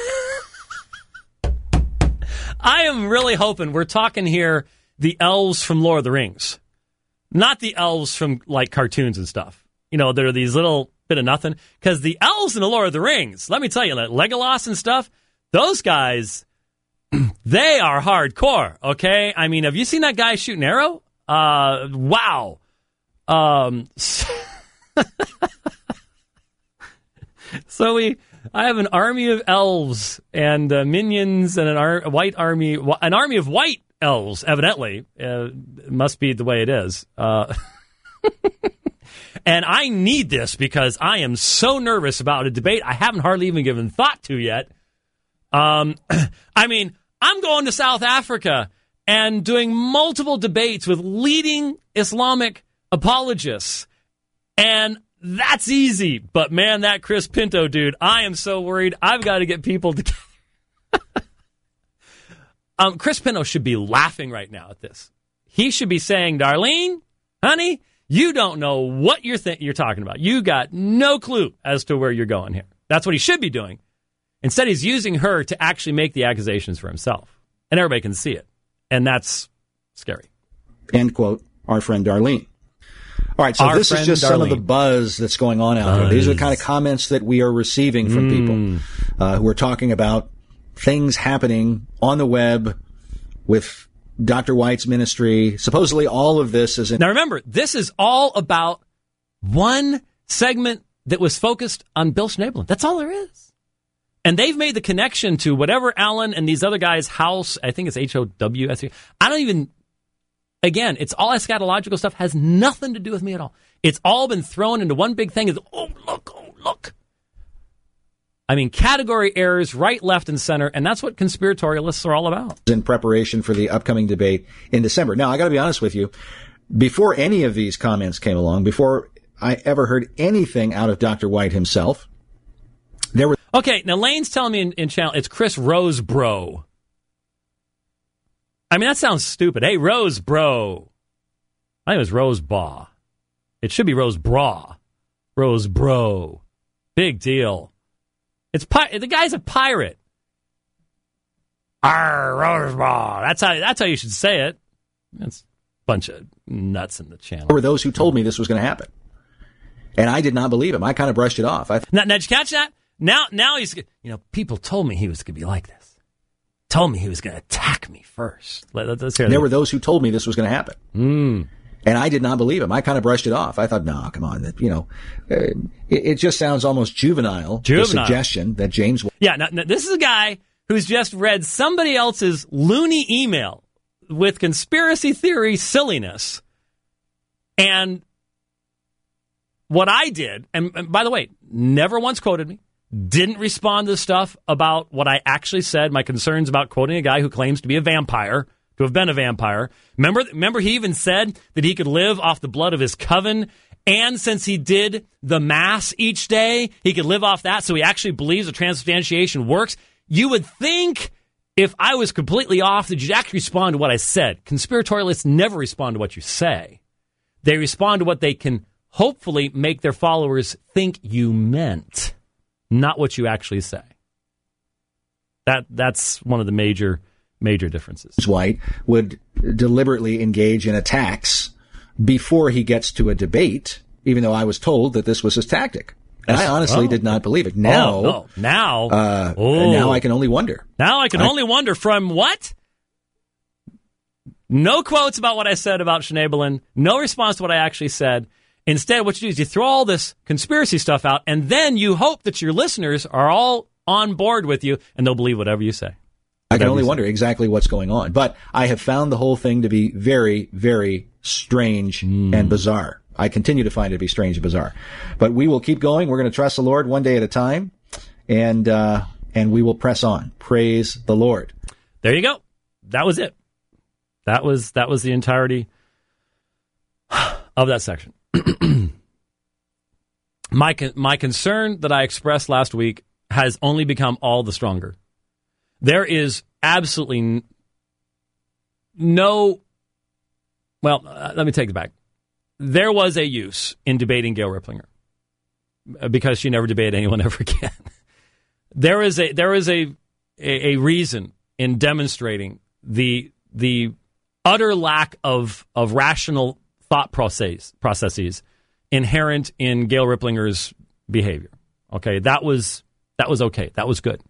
I am really hoping we're talking here the elves from Lord of the Rings. Not the elves from, like, cartoons and stuff. They're these little bit of nothing. Because the elves in the Lord of the Rings, let me tell you, like Legolas and stuff, those guys, they are hardcore, okay? I mean, have you seen that guy shoot an arrow? Wow. So I have an army of elves and minions and an army of white elves, evidently. Must be the way it is. And I need this because I am so nervous about a debate I haven't hardly even given thought to yet. I mean, I'm going to South Africa and doing multiple debates with leading Islamic apologists. And That's easy. But man, that Chris Pinto dude, I am so worried. I've got to get people together. Chris Pinto should be laughing right now at this. He should be saying, Darlene, honey, you don't know what you're talking about. You got no clue as to where you're going here. That's what he should be doing. Instead, he's using her to actually make the accusations for himself. And everybody can see it. And that's scary. End quote, our friend Darlene. All right, so this is just some of the buzz that's going on out there. These are the kind of comments that we are receiving from people who are talking about things happening on the web with Dr. White's ministry. Supposedly all of this is... Now remember, this is all about one segment that was focused on Bill Schneebelen. That's all there is. And they've made the connection to whatever Alan and these other guys' house, I think it's HOWS. I don't even... Again, it's all eschatological stuff, has nothing to do with me at all. It's all been thrown into one big thing. Oh, look. I mean, category errors, right, left, and center, and that's what conspiratorialists are all about. In preparation for the upcoming debate in December. Now, I got to be honest with you. Before any of these comments came along, before I ever heard anything out of Dr. White himself, there were... Okay, now Lane's telling me in channel, it's Chris Rosebro. I mean, that sounds stupid. Hey, Rosebro. I think it was Rosebaugh. It should be Rosebra. Rosebro. Big deal. The guy's a pirate. Arr, Rosebaugh. That's how you should say it. That's a bunch of nuts in the channel. There were those who told me this was going to happen. And I did not believe him. I kind of brushed it off. Now, did you catch that? Now he's, people told me he was going to be like this. Told me he was going to attack me first. Let's hear that. There were those who told me this was going to happen. And I did not believe him. I kind of brushed it off. I thought, no, come on. It just sounds almost juvenile. The suggestion that James... Yeah, now, this is a guy who's just read somebody else's loony email with conspiracy theory silliness. And what I did, and by the way, never once quoted me, didn't respond to stuff about what I actually said, my concerns about quoting a guy who claims to be a vampire, to have been a vampire. Remember he even said that he could live off the blood of his coven, and since he did the Mass each day, he could live off that, so he actually believes that transubstantiation works. You would think if I was completely off that you'd actually respond to what I said. Conspiratorialists never respond to what you say. They respond to what they can hopefully make their followers think you meant. Not what you actually say. That's one of the major differences. White would deliberately engage in attacks before he gets to a debate, even though I was told that this was his tactic. And I honestly did not believe it. Now I can only wonder. Now I can only wonder from what? No quotes about what I said about Schneebelen. No response to what I actually said. Instead, what you do is you throw all this conspiracy stuff out, and then you hope that your listeners are all on board with you, and they'll believe whatever you say. I can only wonder exactly what's going on. But I have found the whole thing to be very, very strange and bizarre. I continue to find it to be strange and bizarre. But we will keep going. We're going to trust the Lord one day at a time, and we will press on. Praise the Lord. There you go. That was it. That was the entirety of that section. My concern that I expressed last week has only become all the stronger. There is absolutely no... Well, let me take it back. There was a use in debating Gail Riplinger because she never debated anyone ever again. There is a reason in demonstrating the utter lack of rational thought processes inherent in Gail Riplinger's behavior. Okay, that was okay. That was good.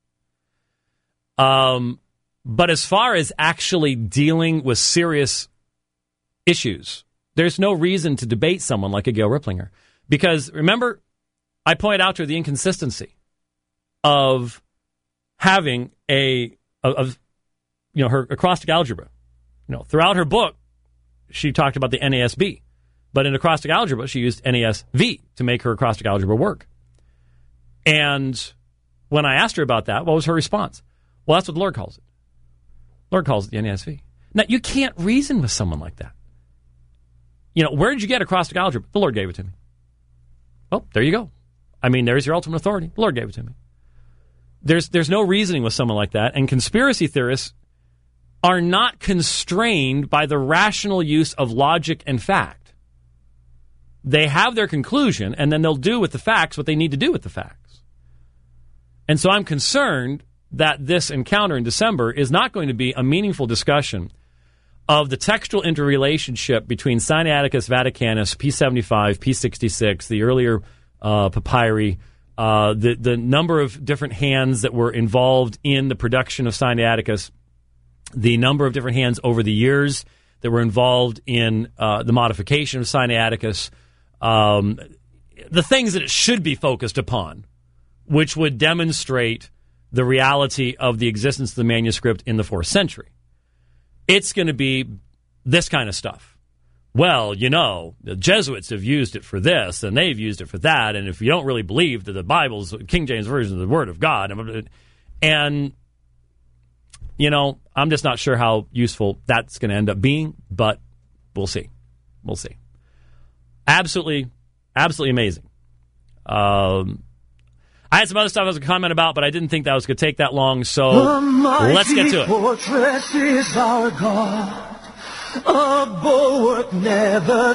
But as far as actually dealing with serious issues, there's no reason to debate someone like a Gail Riplinger. Because remember, I pointed out to her the inconsistency of having her acrostic algebra. Throughout her book, she talked about the NASB. But in acrostic algebra, she used NASV to make her acrostic algebra work. And when I asked her about that, what was her response? Well, that's what the Lord calls it. The Lord calls it the NASV. Now, you can't reason with someone like that. Where did you get acrostic algebra? The Lord gave it to me. Well, there you go. I mean, there's your ultimate authority. The Lord gave it to me. There's no reasoning with someone like that, and conspiracy theorists are not constrained by the rational use of logic and fact. They have their conclusion, and then they'll do with the facts what they need to do with the facts. And so I'm concerned that this encounter in December is not going to be a meaningful discussion of the textual interrelationship between Sinaiticus Vaticanus, P75, P66, the earlier papyri, the number of different hands that were involved in the production of Sinaiticus, the number of different hands over the years that were involved in the modification of Sinaiticus, the things that it should be focused upon, which would demonstrate the reality of the existence of the manuscript in the 4th century. It's going to be this kind of stuff. Well, the Jesuits have used it for this, and they've used it for that, and if you don't really believe that the Bible's King James Version is the Word of God, and, I'm just not sure how useful that's going to end up being, but we'll see. We'll see. Absolutely amazing. I had some other stuff I was going to comment about, but I didn't think that was going to take that long, so let's get to it. Fortress is our God, a bulwark never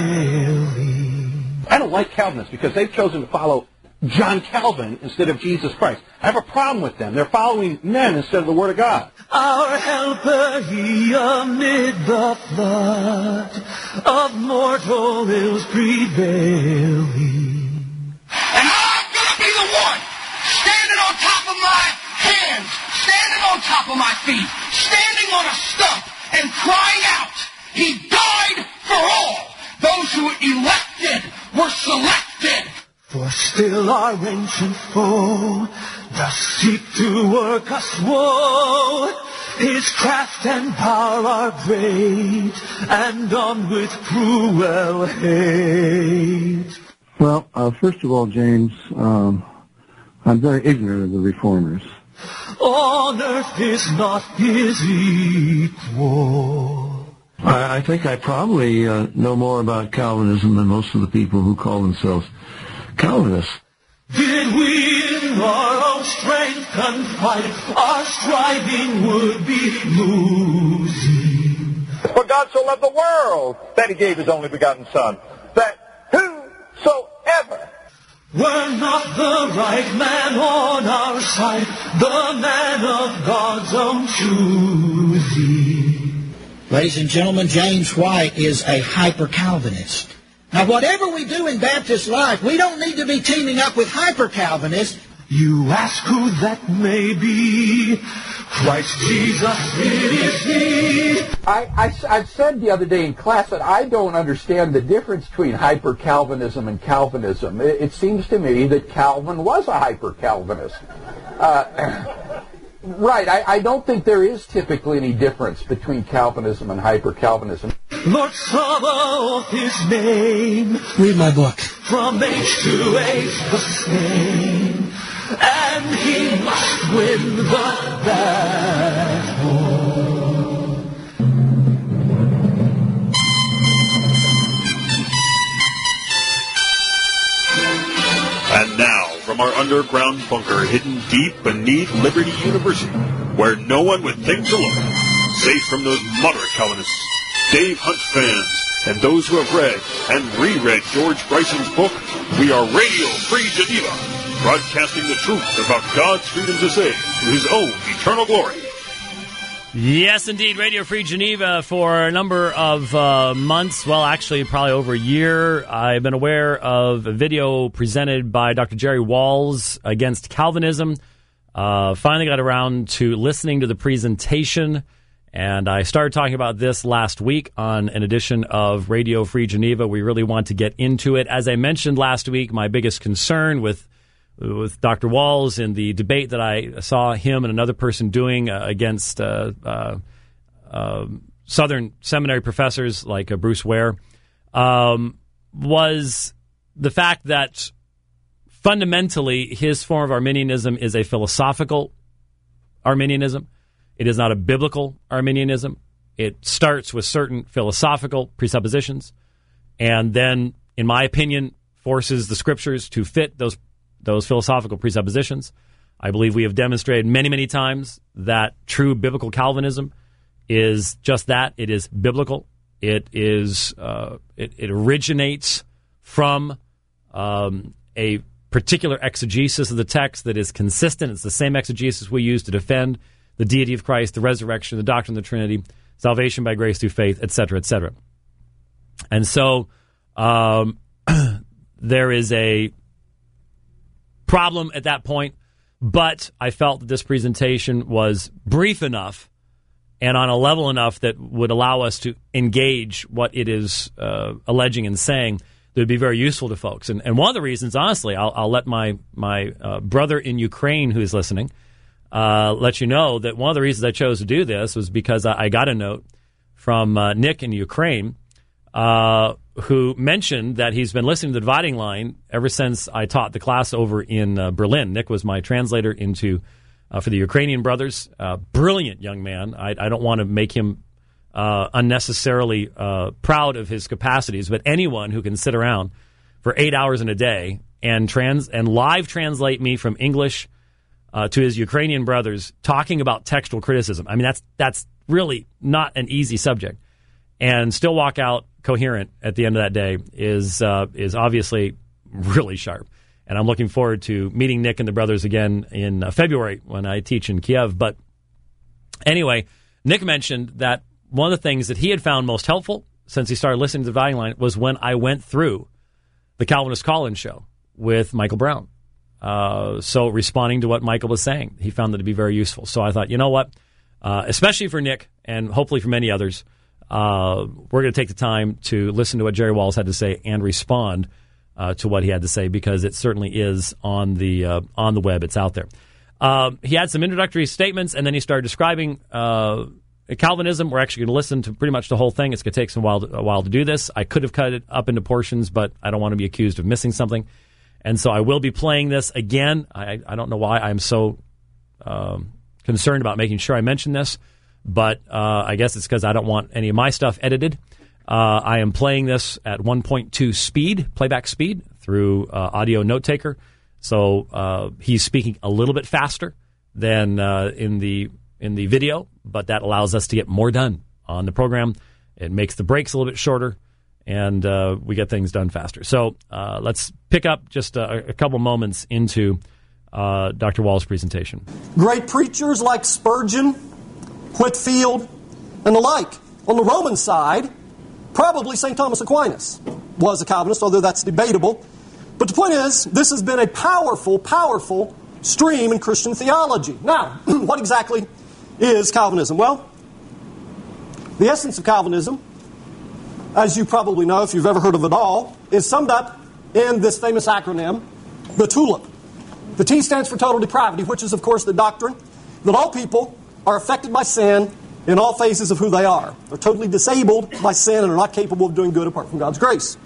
failing. I don't like Calvinists because they've chosen to follow John Calvin instead of Jesus Christ. I have a problem with them. They're following men instead of the Word of God. Our helper, he amid the flood of mortal ills prevailing. And I'm going to be the one standing on top of my hands, standing on top of my feet, standing on a stump and crying out, he died for all. Those who elected were selected. For still our ancient foe does seek to work us woe. His craft and power are great, and armed with cruel hate. Well, first of all, James, I'm very ignorant of the Reformers. On earth is not his equal. I think I probably know more about Calvinism than most of the people who call themselves Calvinists. Did we in our own strength confide, our striving would be losing. For God so loved the world that he gave his only begotten Son, that whosoever were not the right man on our side, the man of God's own choosing. Ladies and gentlemen, James White is a hyper-Calvinist. Now, whatever we do in Baptist life, we don't need to be teaming up with hyper-Calvinists. You ask who that may be. Christ Jesus, it is he. I've said the other day in class that I don't understand the difference between hyper-Calvinism and Calvinism. It seems to me that Calvin was a hyper-Calvinist. Right, I don't think there is typically any difference between Calvinism and hyper-Calvinism. Lord Sabaoth his name. Read my book. From age to age the same. And he must win the battle. And now, from our underground bunker hidden deep beneath Liberty University, where no one would think to look, safe from those moderate Calvinists, Dave Hunt fans, and those who have read and reread George Bryson's book, we are Radio Free Geneva, broadcasting the truth about God's freedom to say to his own eternal glory. Yes, indeed. Radio Free Geneva for a number of months, well, actually probably over a year. I've been aware of a video presented by Dr. Jerry Walls against Calvinism. Finally got around to listening to the presentation, and I started talking about this last week on an edition of Radio Free Geneva. We really want to get into it. As I mentioned last week, my biggest concern with Dr. Walls in the debate that I saw him and another person doing against Southern seminary professors like Bruce Ware was the fact that fundamentally his form of Arminianism is a philosophical Arminianism. It is not a biblical Arminianism. It starts with certain philosophical presuppositions and then, in my opinion, forces the Scriptures to fit those philosophical presuppositions. I believe we have demonstrated many, many times that true biblical Calvinism is just that. It is biblical. It is it originates from a particular exegesis of the text that is consistent. It's the same exegesis we use to defend the deity of Christ, the resurrection, the doctrine of the Trinity, salvation by grace through faith, etc., etc. And so there is a problem at that point, but I felt that this presentation was brief enough and on a level enough that would allow us to engage what it is alleging and saying that would be very useful to folks. And one of the reasons, honestly, I'll let my brother in Ukraine who is listening let you know that one of the reasons I chose to do this was because I got a note from Nick in Ukraine who mentioned that he's been listening to The Dividing Line ever since I taught the class over in Berlin. Nick was my translator into for the Ukrainian brothers. Brilliant young man. I don't want to make him unnecessarily proud of his capacities, but anyone who can sit around for 8 hours in a day and live translate me from English to his Ukrainian brothers talking about textual criticism. I mean, that's really not an easy subject, and still walk out coherent at the end of that day is obviously really sharp. And I'm looking forward to meeting Nick and the brothers again in February when I teach in Kiev. But anyway, Nick mentioned that one of the things that he had found most helpful since he started listening to The Dividing Line was when I went through the Calvinist Call-In show with Michael Brown. So responding to what Michael was saying, he found that to be very useful. So I thought, you know what, especially for Nick and hopefully for many others, we're going to take the time to listen to what Jerry Walls had to say and respond to what he had to say, because it certainly is on the web. It's out there. He had some introductory statements, and then he started describing Calvinism. We're actually going to listen to pretty much the whole thing. It's going to take a while to do this. I could have cut it up into portions, but I don't want to be accused of missing something. And so I will be playing this again. I don't know why I'm so concerned about making sure I mention this, but I guess it's because I don't want any of my stuff edited. I am playing this at 1.2 speed, playback speed, through Audio Note Taker. So he's speaking a little bit faster than in the video, but that allows us to get more done on the program. It makes the breaks a little bit shorter, and we get things done faster. So let's pick up just a couple moments into Dr. Wall's presentation. Great preachers like Spurgeon, Whitefield, and the like. On the Roman side, probably St. Thomas Aquinas was a Calvinist, although that's debatable. But the point is, this has been a powerful, powerful stream in Christian theology. Now, what exactly is Calvinism? Well, the essence of Calvinism, as you probably know if you've ever heard of it all, is summed up in this famous acronym, the TULIP. The T stands for total depravity, which is, of course, the doctrine that all people are affected by sin in all phases of who they are. They're totally disabled by sin and are not capable of doing good apart from God's grace.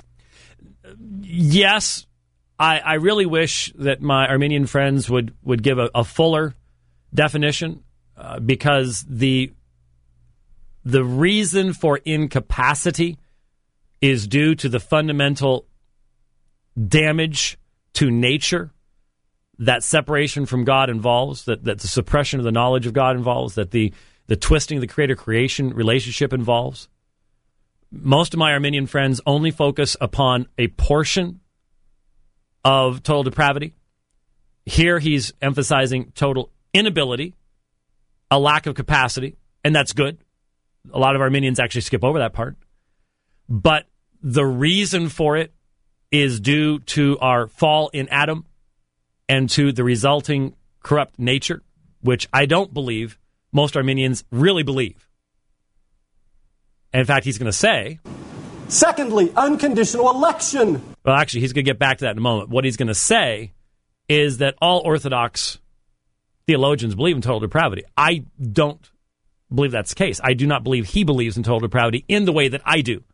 Yes, I really wish that my Arminian friends would give a fuller definition, because the reason for incapacity is due to the fundamental damage to nature that separation from God involves, that the suppression of the knowledge of God involves, that the twisting of the creator-creation relationship involves. Most of my Arminian friends only focus upon a portion of total depravity. Here he's emphasizing total inability, a lack of capacity, and that's good. A lot of Arminians actually skip over that part. But the reason for it is due to our fall in Adam and to the resulting corrupt nature, which I don't believe most Arminians really believe. And in fact, he's going to say... Secondly, unconditional election. Well, actually, he's going to get back to that in a moment. What he's going to say is that all Orthodox theologians believe in total depravity. I don't believe that's the case. I do not believe he believes in total depravity in the way that I do.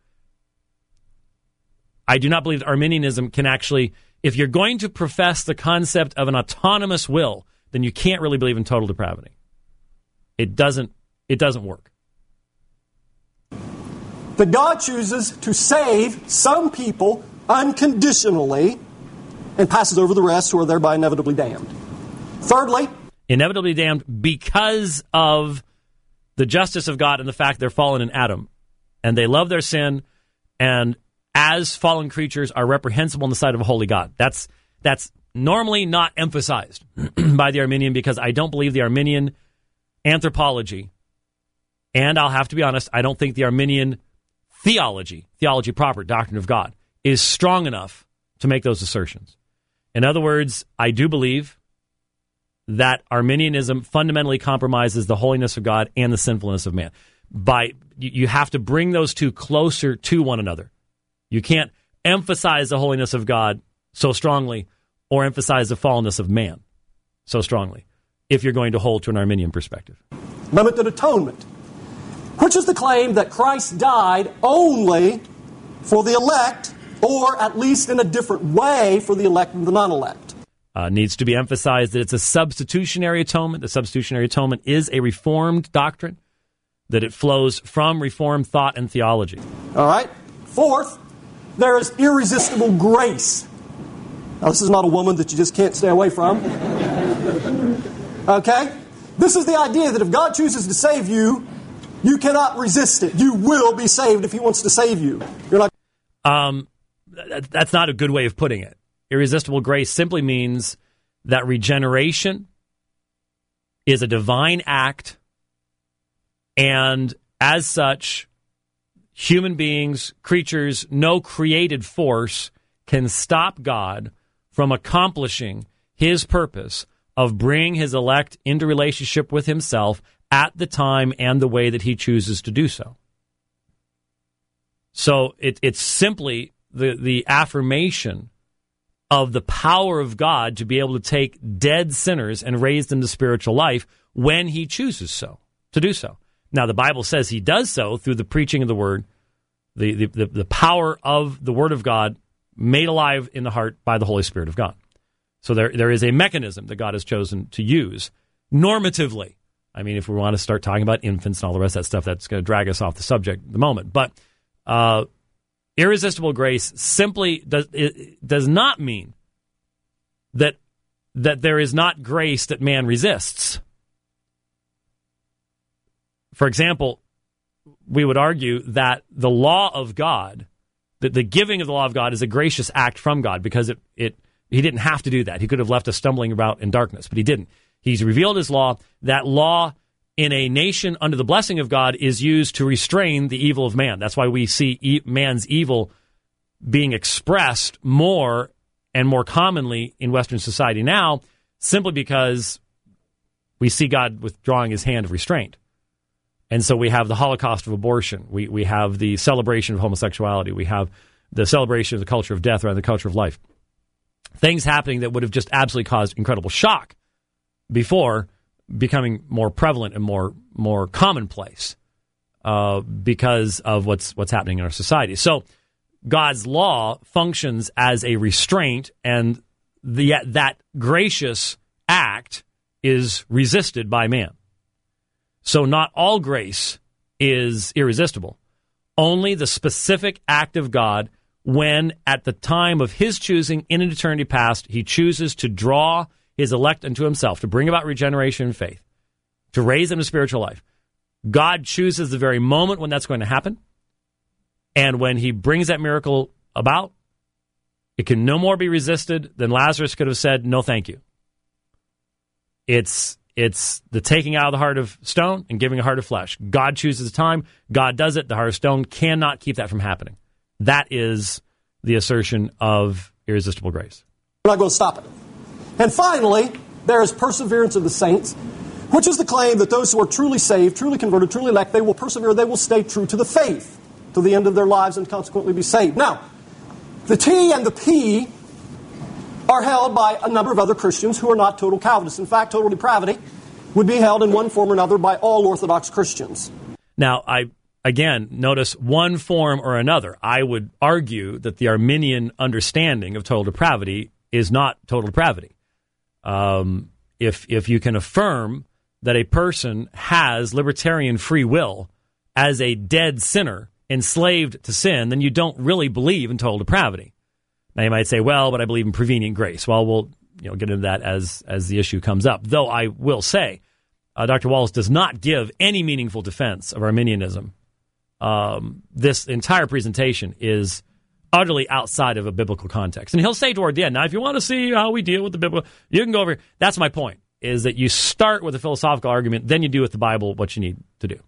I do not believe that Arminianism can actually... If you're going to profess the concept of an autonomous will, then you can't really believe in total depravity. It doesn't work. That God chooses to save some people unconditionally and passes over the rest who are thereby inevitably damned. Thirdly, inevitably damned because of the justice of God and the fact they're fallen in Adam. And they love their sin, and as fallen creatures are reprehensible in the sight of a holy God. That's normally not emphasized by the Arminian, because I don't believe the Arminian anthropology, and I'll have to be honest, I don't think the Arminian theology proper, doctrine of God, is strong enough to make those assertions. In other words, I do believe that Arminianism fundamentally compromises the holiness of God and the sinfulness of man. You have to bring those two closer to one another. You can't emphasize the holiness of God so strongly or emphasize the fallenness of man so strongly if you're going to hold to an Arminian perspective. Limited atonement, which is the claim that Christ died only for the elect, or at least in a different way for the elect and the non-elect. Needs to be emphasized that it's a substitutionary atonement. The substitutionary atonement is a Reformed doctrine, that it flows from Reformed thought and theology. All right. Fourth, there is irresistible grace. Now, this is not a woman that you just can't stay away from. Okay? This is the idea that if God chooses to save you, you cannot resist it. You will be saved if He wants to save you. You're not. That's not a good way of putting it. Irresistible grace simply means that regeneration is a divine act, and as such, human beings, creatures, no created force can stop God from accomplishing His purpose of bringing His elect into relationship with Himself at the time and the way that He chooses to do so. So it's simply the affirmation of the power of God to be able to take dead sinners and raise them to spiritual life when He chooses so to do so. Now, the Bible says He does so through the preaching of the Word, the power of the Word of God made alive in the heart by the Holy Spirit of God. So there is a mechanism that God has chosen to use normatively. I mean, if we want to start talking about infants and all the rest of that stuff, that's going to drag us off the subject at the moment. But irresistible grace simply does not mean that there is not grace that man resists. For example, we would argue that the law of God, that the giving of the law of God is a gracious act from God, because He didn't have to do that. He could have left us stumbling about in darkness, but He didn't. He's revealed His law. That law in a nation under the blessing of God is used to restrain the evil of man. That's why we see man's evil being expressed more and more commonly in Western society now, simply because we see God withdrawing His hand of restraint. And so we have the Holocaust of abortion. We have the celebration of homosexuality. We have the celebration of the culture of death rather than the culture of life. Things happening that would have just absolutely caused incredible shock before becoming more prevalent and more commonplace because of what's happening in our society. So God's law functions as a restraint, and that gracious act is resisted by man. So not all grace is irresistible. Only the specific act of God, when at the time of His choosing in an eternity past, He chooses to draw His elect unto Himself, to bring about regeneration and faith, to raise them to spiritual life. God chooses the very moment when that's going to happen. And when He brings that miracle about, it can no more be resisted than Lazarus could have said, no, thank you. It's the taking out of the heart of stone and giving a heart of flesh. God chooses the time. God does it. The heart of stone cannot keep that from happening. That is the assertion of irresistible grace. We're not going to stop it. And finally, there is perseverance of the saints, which is the claim that those who are truly saved, truly converted, truly elect, they will persevere, they will stay true to the faith to the end of their lives and consequently be saved. Now, the T and the P are held by a number of other Christians who are not total Calvinists. In fact, total depravity would be held in one form or another by all Orthodox Christians. Now, again, notice one form or another. I would argue that the Arminian understanding of total depravity is not total depravity. If you can affirm that a person has libertarian free will as a dead sinner enslaved to sin, then you don't really believe in total depravity. Now you might say, well, but I believe in prevenient grace. Well, we'll get into that as the issue comes up. Though I will say, Dr. Wallace does not give any meaningful defense of Arminianism. This entire presentation is utterly outside of a biblical context. And he'll say toward the end, now, if you want to see how we deal with the biblical, you can go over here. That's my point, is that you start with a philosophical argument, then you do with the Bible what you need to do.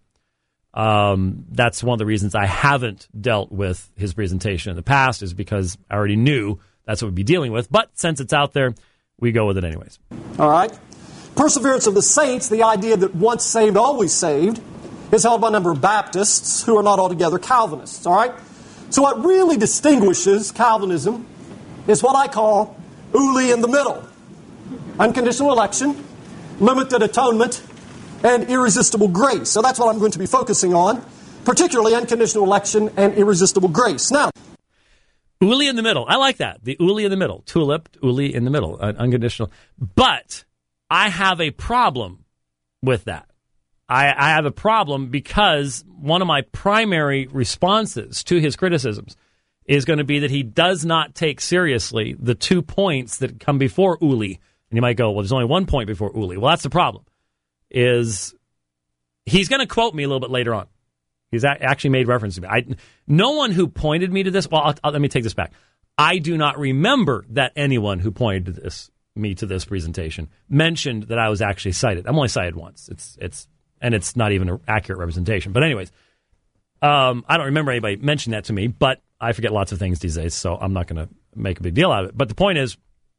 That's one of the reasons I haven't dealt with his presentation in the past, is because I already knew that's what we'd be dealing with. But since it's out there, we go with it anyways. All right. Perseverance of the saints, the idea that once saved, always saved, is held by a number of Baptists who are not altogether Calvinists. All right. So what really distinguishes Calvinism is what I call Uli in the middle. Unconditional election, limited atonement, and irresistible grace. So that's what I'm going to be focusing on, particularly unconditional election and irresistible grace. Now, Uli in the middle. I like that. The Uli in the middle. Tulip, Uli in the middle. Unconditional. But I have a problem with that. I have a problem because one of my primary responses to his criticisms is going to be that he does not take seriously the 2 points that come before Uli. And you might go, well, there's only 1 point before Uli. Well, that's the problem. Is he's going to quote me a little bit later on. He's actually made reference to me. No one who pointed me to this, well, let me take this back. I do not remember that anyone who pointed to me to this presentation mentioned that I was actually cited. I'm only cited once. It's not even an accurate representation. But anyways, I don't remember anybody mentioning that to me, but I forget lots of things these days, so I'm not going to make a big deal out of it. But the point is,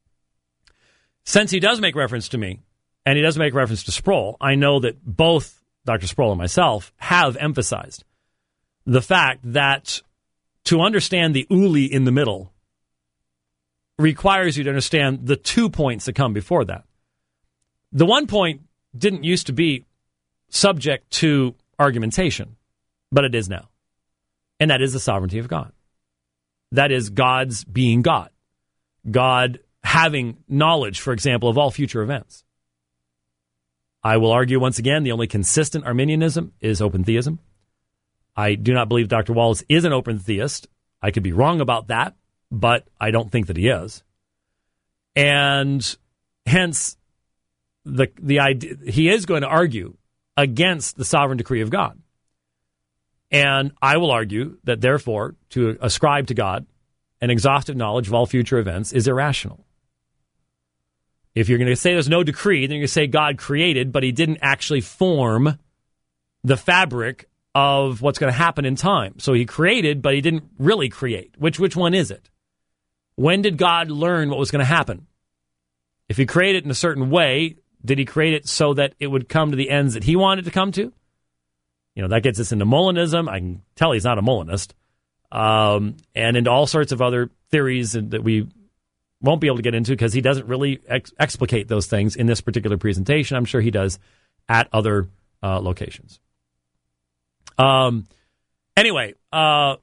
since he does make reference to me, and he does make reference to Sproul, I know that both Dr. Sproul and myself have emphasized the fact that to understand the Uli in the middle requires you to understand the 2 points that come before that. The 1 point didn't used to be subject to argumentation, but it is now. And that is the sovereignty of God. That is God's being God. God having knowledge, for example, of all future events. I will argue once again, the only consistent Arminianism is open theism. I do not believe Dr. Wallace is an open theist. I could be wrong about that, but I don't think that he is. And hence, the idea, he is going to argue against the sovereign decree of God. And I will argue that, therefore, to ascribe to God an exhaustive knowledge of all future events is irrational. If you're going to say there's no decree, then you're going to say God created, but he didn't actually form the fabric of what's going to happen in time. So he created, but he didn't really create. Which one is it? When did God learn what was going to happen? If he created it in a certain way, did he create it so that it would come to the ends that he wanted to come to? That gets us into Molinism. I can tell he's not a Molinist. And into all sorts of other theories that we won't be able to get into because he doesn't really explicate those things in this particular presentation. I'm sure he does at other locations. Anyway, look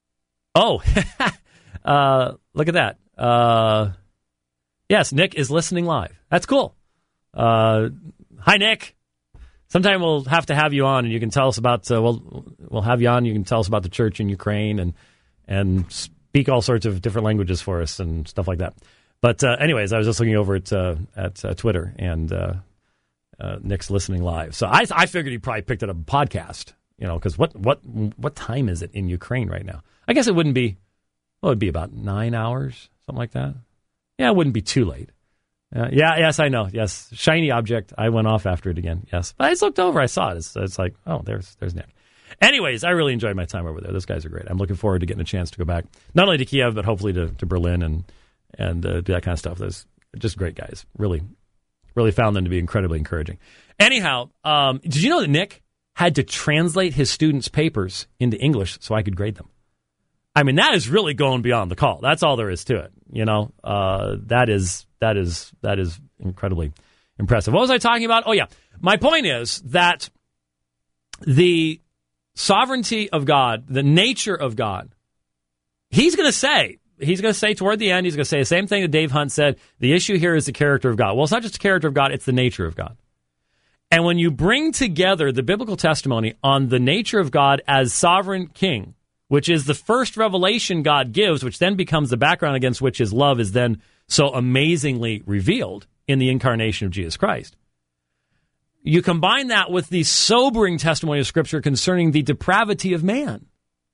at that. Yes, Nick is listening live. That's cool. Hi, Nick. Sometime we'll have to have you on, and you can tell us about. We'll have you on. You can tell us about the church in Ukraine and speak all sorts of different languages for us and stuff like that. But anyways, I was just looking over at Twitter, and Nick's listening live. So I figured he probably picked it up a podcast. Because what time is it in Ukraine right now? I guess it wouldn't be. Well, it'd be about 9 hours, something like that. Yeah, it wouldn't be too late. Yes, I know. Yes, shiny object. I went off after it again. Yes, but I just looked over. I saw it. It's like, oh, there's Nick. Anyways, I really enjoyed my time over there. Those guys are great. I'm looking forward to getting a chance to go back, not only to Kiev, but hopefully to Berlin and do that kind of stuff. Those just great guys. Really, really found them to be incredibly encouraging. Anyhow, did you know that Nick had to translate his students' papers into English so I could grade them? I mean, that is really going beyond the call. That's all there is to it. That is incredibly impressive. What was I talking about? Oh, yeah. My point is that the sovereignty of God, the nature of God, he's going to say toward the end, he's going to say the same thing that Dave Hunt said. The issue here is the character of God. Well, it's not just the character of God, it's the nature of God. And when you bring together the biblical testimony on the nature of God as sovereign king, which is the first revelation God gives, which then becomes the background against which his love is then so amazingly revealed in the incarnation of Jesus Christ. You combine that with the sobering testimony of Scripture concerning the depravity of man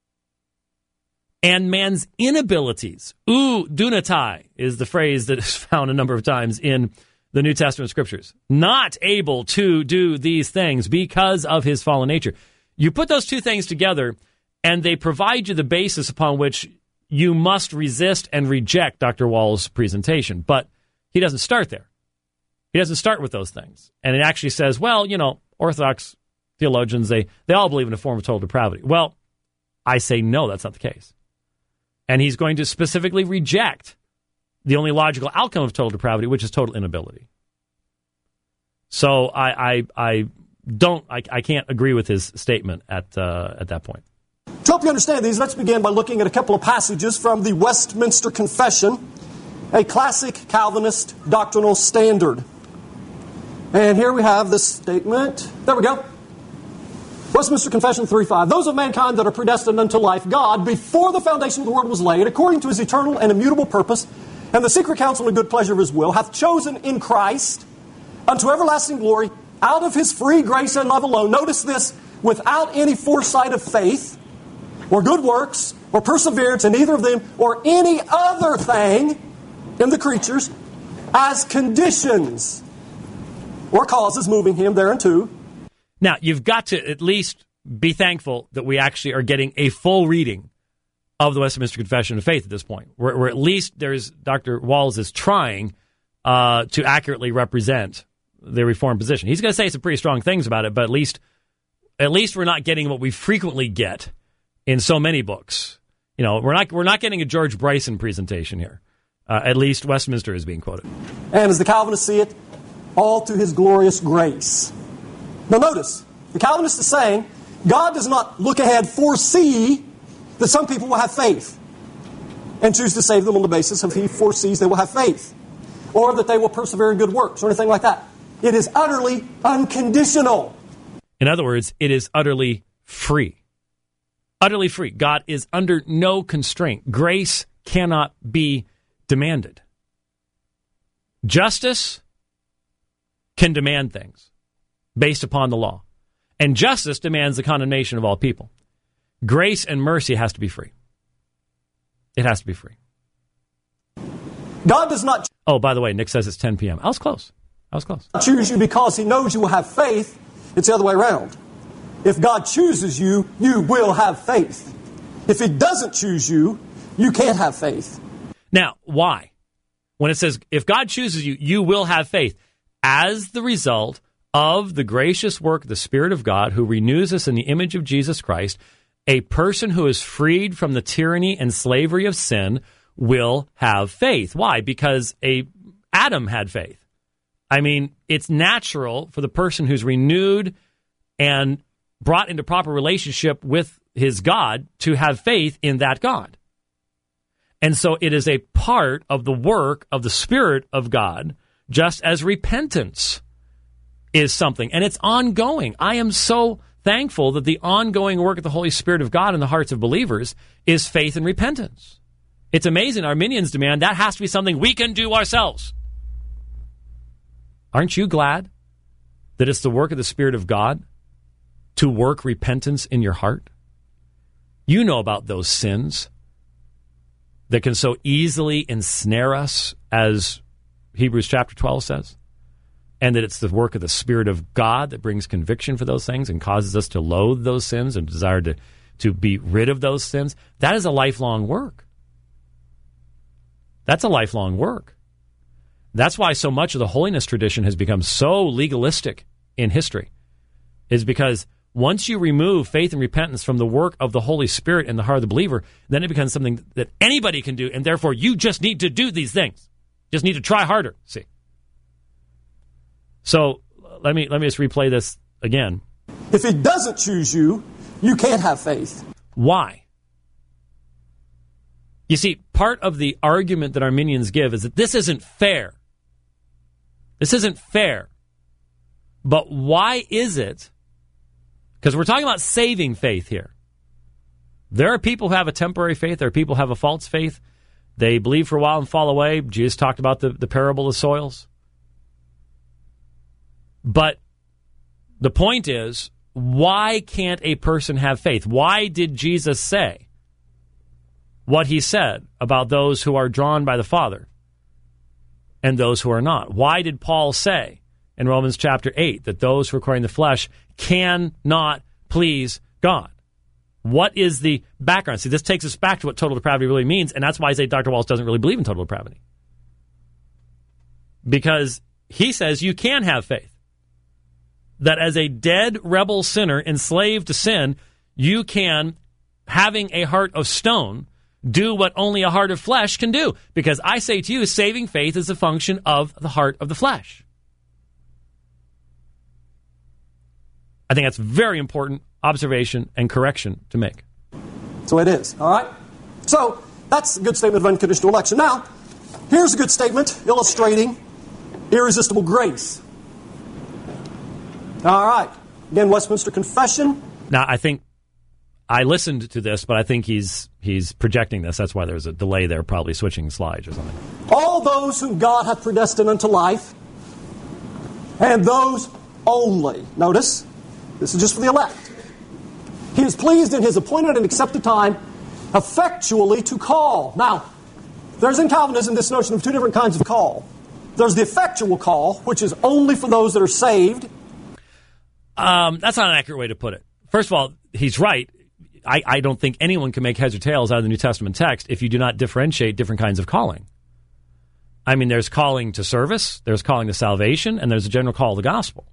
and man's inabilities. Dunatai is the phrase that is found a number of times in the New Testament Scriptures. Not able to do these things because of his fallen nature. You put those two things together, and they provide you the basis upon which you must resist and reject Dr. Wall's presentation. But he doesn't start there. He doesn't start with those things. And it actually says, well, Orthodox theologians, they all believe in a form of total depravity. Well, I say no, that's not the case. And he's going to specifically reject the only logical outcome of total depravity, which is total inability. So I can't agree with his statement at that point. To help you understand these, let's begin by looking at a couple of passages from the Westminster Confession, a classic Calvinist doctrinal standard. And here we have this statement. There we go. Westminster Confession 3:5. Those of mankind that are predestined unto life, God, before the foundation of the world was laid, according to his eternal and immutable purpose, and the secret counsel and good pleasure of his will, hath chosen in Christ unto everlasting glory, out of his free grace and love alone. Notice this, without any foresight of faith, or good works, or perseverance in either of them, or any other thing in the creatures, as conditions or causes moving him thereunto. Now, you've got to at least be thankful that we actually are getting a full reading of the Westminster Confession of Faith at this point, where at least Dr. Walls is trying to accurately represent the Reformed position. He's going to say some pretty strong things about it, but at least we're not getting what we frequently get in so many books. We're not getting a George Bryson presentation here. At least Westminster is being quoted. And as the Calvinists see it, all through his glorious grace. Now notice, the Calvinist is saying, God does not look ahead, foresee that some people will have faith and choose to save them on the basis of he foresees they will have faith, or that they will persevere in good works, or anything like that. It is utterly unconditional. In other words, it is utterly free. Utterly free. God is under no constraint. Grace cannot be demanded. Justice can demand things based upon the law. And justice demands the condemnation of all people. Grace and mercy has to be free. It has to be free. God does not... Oh, by the way, Nick says it's 10 p.m. I was close. ...choose you because he knows you will have faith. It's the other way around. If God chooses you, you will have faith. If he doesn't choose you, you can't have faith. Now, why? When it says, if God chooses you, you will have faith, as the result of the gracious work of the Spirit of God, who renews us in the image of Jesus Christ, a person who is freed from the tyranny and slavery of sin will have faith. Why? Because Adam had faith. I mean, it's natural for the person who's renewed and brought into proper relationship with his God to have faith in that God. And so it is a part of the work of the Spirit of God, just as repentance is something. And it's ongoing. I am so thankful that the ongoing work of the Holy Spirit of God in the hearts of believers is faith and repentance. It's amazing. Arminians demand that has to be something we can do ourselves. Aren't you glad that it's the work of the Spirit of God to work repentance in your heart? You know about those sins that can so easily ensnare us, as Hebrews chapter 12 says, and that it's the work of the Spirit of God that brings conviction for those things and causes us to loathe those sins and desire to be rid of those sins. That is a lifelong work. That's a lifelong work. That's why so much of the holiness tradition has become so legalistic in history, is because once you remove faith and repentance from the work of the Holy Spirit in the heart of the believer, then it becomes something that anybody can do, and therefore you just need to do these things. Just need to try harder, see. So let me just replay this again. If he doesn't choose you, you can't have faith. Why? You see, part of the argument that Arminians give is that this isn't fair. This isn't fair. But why is it? Because we're talking about saving faith here. There are people who have a temporary faith. There are people who have a false faith. They believe for a while and fall away. Jesus talked about the parable of soils. But the point is, why can't a person have faith? Why did Jesus say what he said about those who are drawn by the Father and those who are not? Why did Paul say in Romans chapter 8 that those who are according to the flesh cannot please God? What is the background? See, this takes us back to what total depravity really means, and that's why I say Dr. Walsh doesn't really believe in total depravity. Because he says you can have faith. That as a dead rebel sinner enslaved to sin, you can, having a heart of stone, do what only a heart of flesh can do. Because I say to you, saving faith is a function of the heart of the flesh. I think that's very important observation and correction to make. So it is, all right? So that's a good statement of unconditional election. Now, here's a good statement illustrating irresistible grace. All right. Again, Westminster Confession. Now, I think I listened to this, but I think he's projecting this. That's why there's a delay there, probably switching slides or something. All those whom God hath predestined unto life, and those only. Notice, this is just for the elect. He is pleased in his appointed and accepted time effectually to call. Now, there's in Calvinism this notion of two different kinds of call. There's the effectual call, which is only for those that are saved. That's not an accurate way to put it. First of all, he's right. I don't think anyone can make heads or tails out of the New Testament text if you do not differentiate different kinds of calling. I mean, there's calling to service, there's calling to salvation, and there's a general call to the gospel.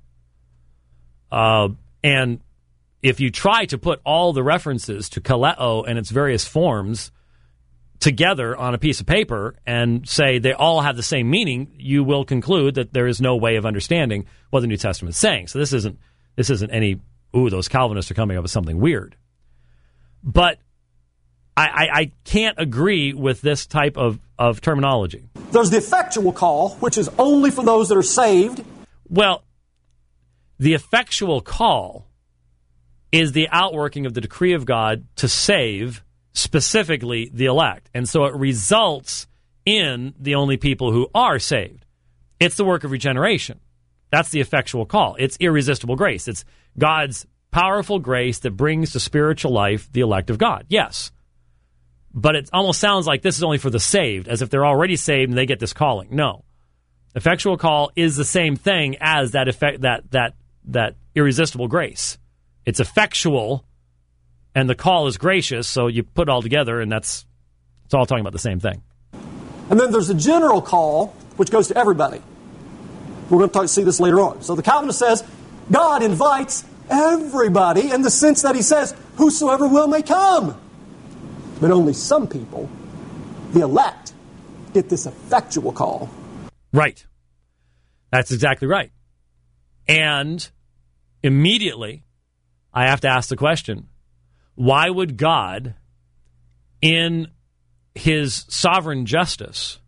And if you try to put all the references to kaleo and its various forms together on a piece of paper and say they all have the same meaning, you will conclude that there is no way of understanding what the New Testament is saying. So this isn't any, those Calvinists are coming up with something weird. But I can't agree with this type of terminology. There's the effectual call, which is only for those that are saved. Well, the effectual call is the outworking of the decree of God to save specifically the elect. And so it results in the only people who are saved. It's the work of regeneration. That's the effectual call. It's irresistible grace. It's God's powerful grace that brings to spiritual life the elect of God. Yes. But it almost sounds like this is only for the saved, as if they're already saved and they get this calling. No. Effectual call is the same thing as that irresistible grace. It's effectual, and the call is gracious, so you put it all together, and it's all talking about the same thing. And then there's a general call, which goes to everybody. We're going to see this later on. So the Calvinist says, God invites everybody in the sense that he says, whosoever will may come. But only some people, the elect, get this effectual call. Right. That's exactly right. And immediately, I have to ask the question, why would God, in his sovereign justice,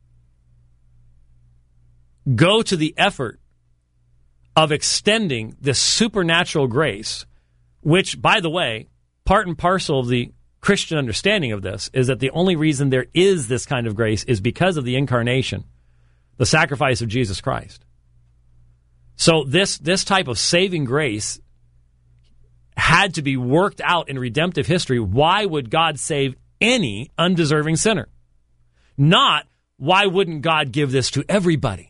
go to the effort of extending this supernatural grace, which, by the way, part and parcel of the Christian understanding of this is that the only reason there is this kind of grace is because of the incarnation, the sacrifice of Jesus Christ. So this type of saving grace had to be worked out in redemptive history. Why would God save any undeserving sinner? Not, why wouldn't God give this to everybody?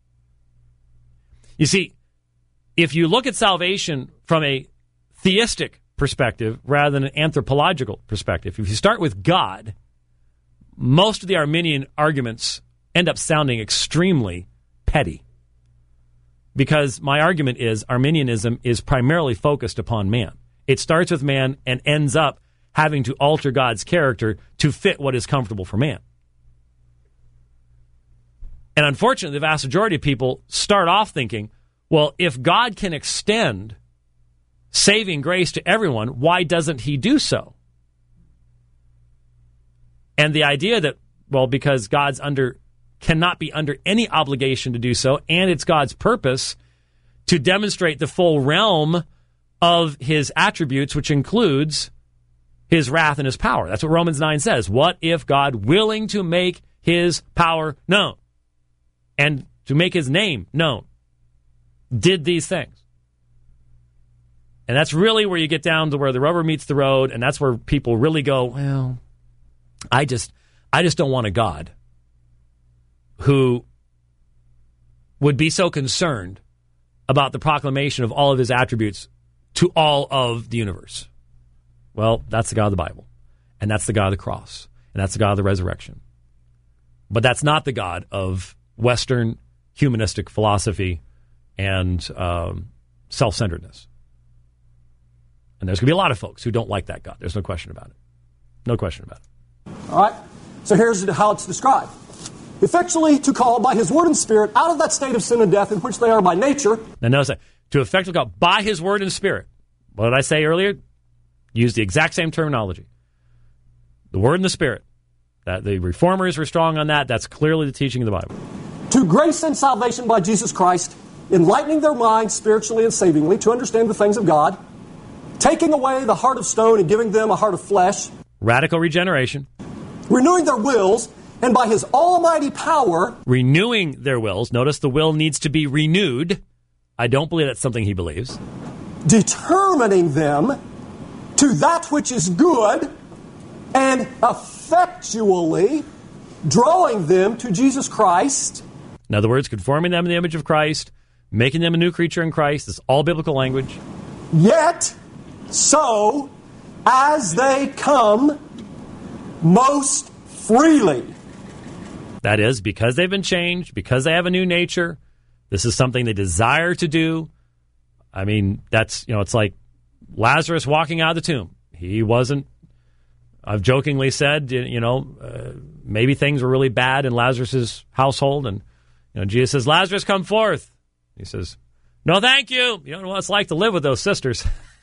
You see, if you look at salvation from a theistic perspective rather than an anthropological perspective, if you start with God, most of the Arminian arguments end up sounding extremely petty. Because my argument is Arminianism is primarily focused upon man. It starts with man and ends up having to alter God's character to fit what is comfortable for man. And unfortunately, the vast majority of people start off thinking, well, if God can extend saving grace to everyone, why doesn't he do so? And the idea that, well, because God's cannot be under any obligation to do so, and it's God's purpose to demonstrate the full realm of his attributes, which includes his wrath and his power. That's what Romans 9 says. What if God, willing to make his power known and to make his name known, did these things? And that's really where you get down to where the rubber meets the road, and that's where people really go, well, I just don't want a God who would be so concerned about the proclamation of all of his attributes to all of the universe. Well, that's the God of the Bible, and that's the God of the cross, and that's the God of the resurrection. But that's not the God of Western humanistic philosophy and self-centeredness. And there's going to be a lot of folks who don't like that God. There's no question about it. No question about it. All right? So here's how it's described. Effectually to call by his word and spirit out of that state of sin and death in which they are by nature. Now notice that. To effectually call by his word and spirit. What did I say earlier? Use the exact same terminology. The word and the spirit. That the reformers were strong on that. That's clearly the teaching of the Bible. To grace and salvation by Jesus Christ, enlightening their minds spiritually and savingly to understand the things of God, taking away the heart of stone and giving them a heart of flesh. Radical regeneration. Renewing their wills, and by his almighty power. Renewing their wills. Notice the will needs to be renewed. I don't believe that's something he believes. Determining them to that which is good, and effectually drawing them to Jesus Christ. In other words, conforming them in the image of Christ, making them a new creature in Christ. This is all biblical language. Yet, so as they come most freely. That is, because they've been changed, because they have a new nature, this is something they desire to do. I mean, that's, it's like Lazarus walking out of the tomb. He wasn't, I've jokingly said, maybe things were really bad in Lazarus' household, and Jesus says, Lazarus, come forth. He says, no, thank you. You don't know what it's like to live with those sisters.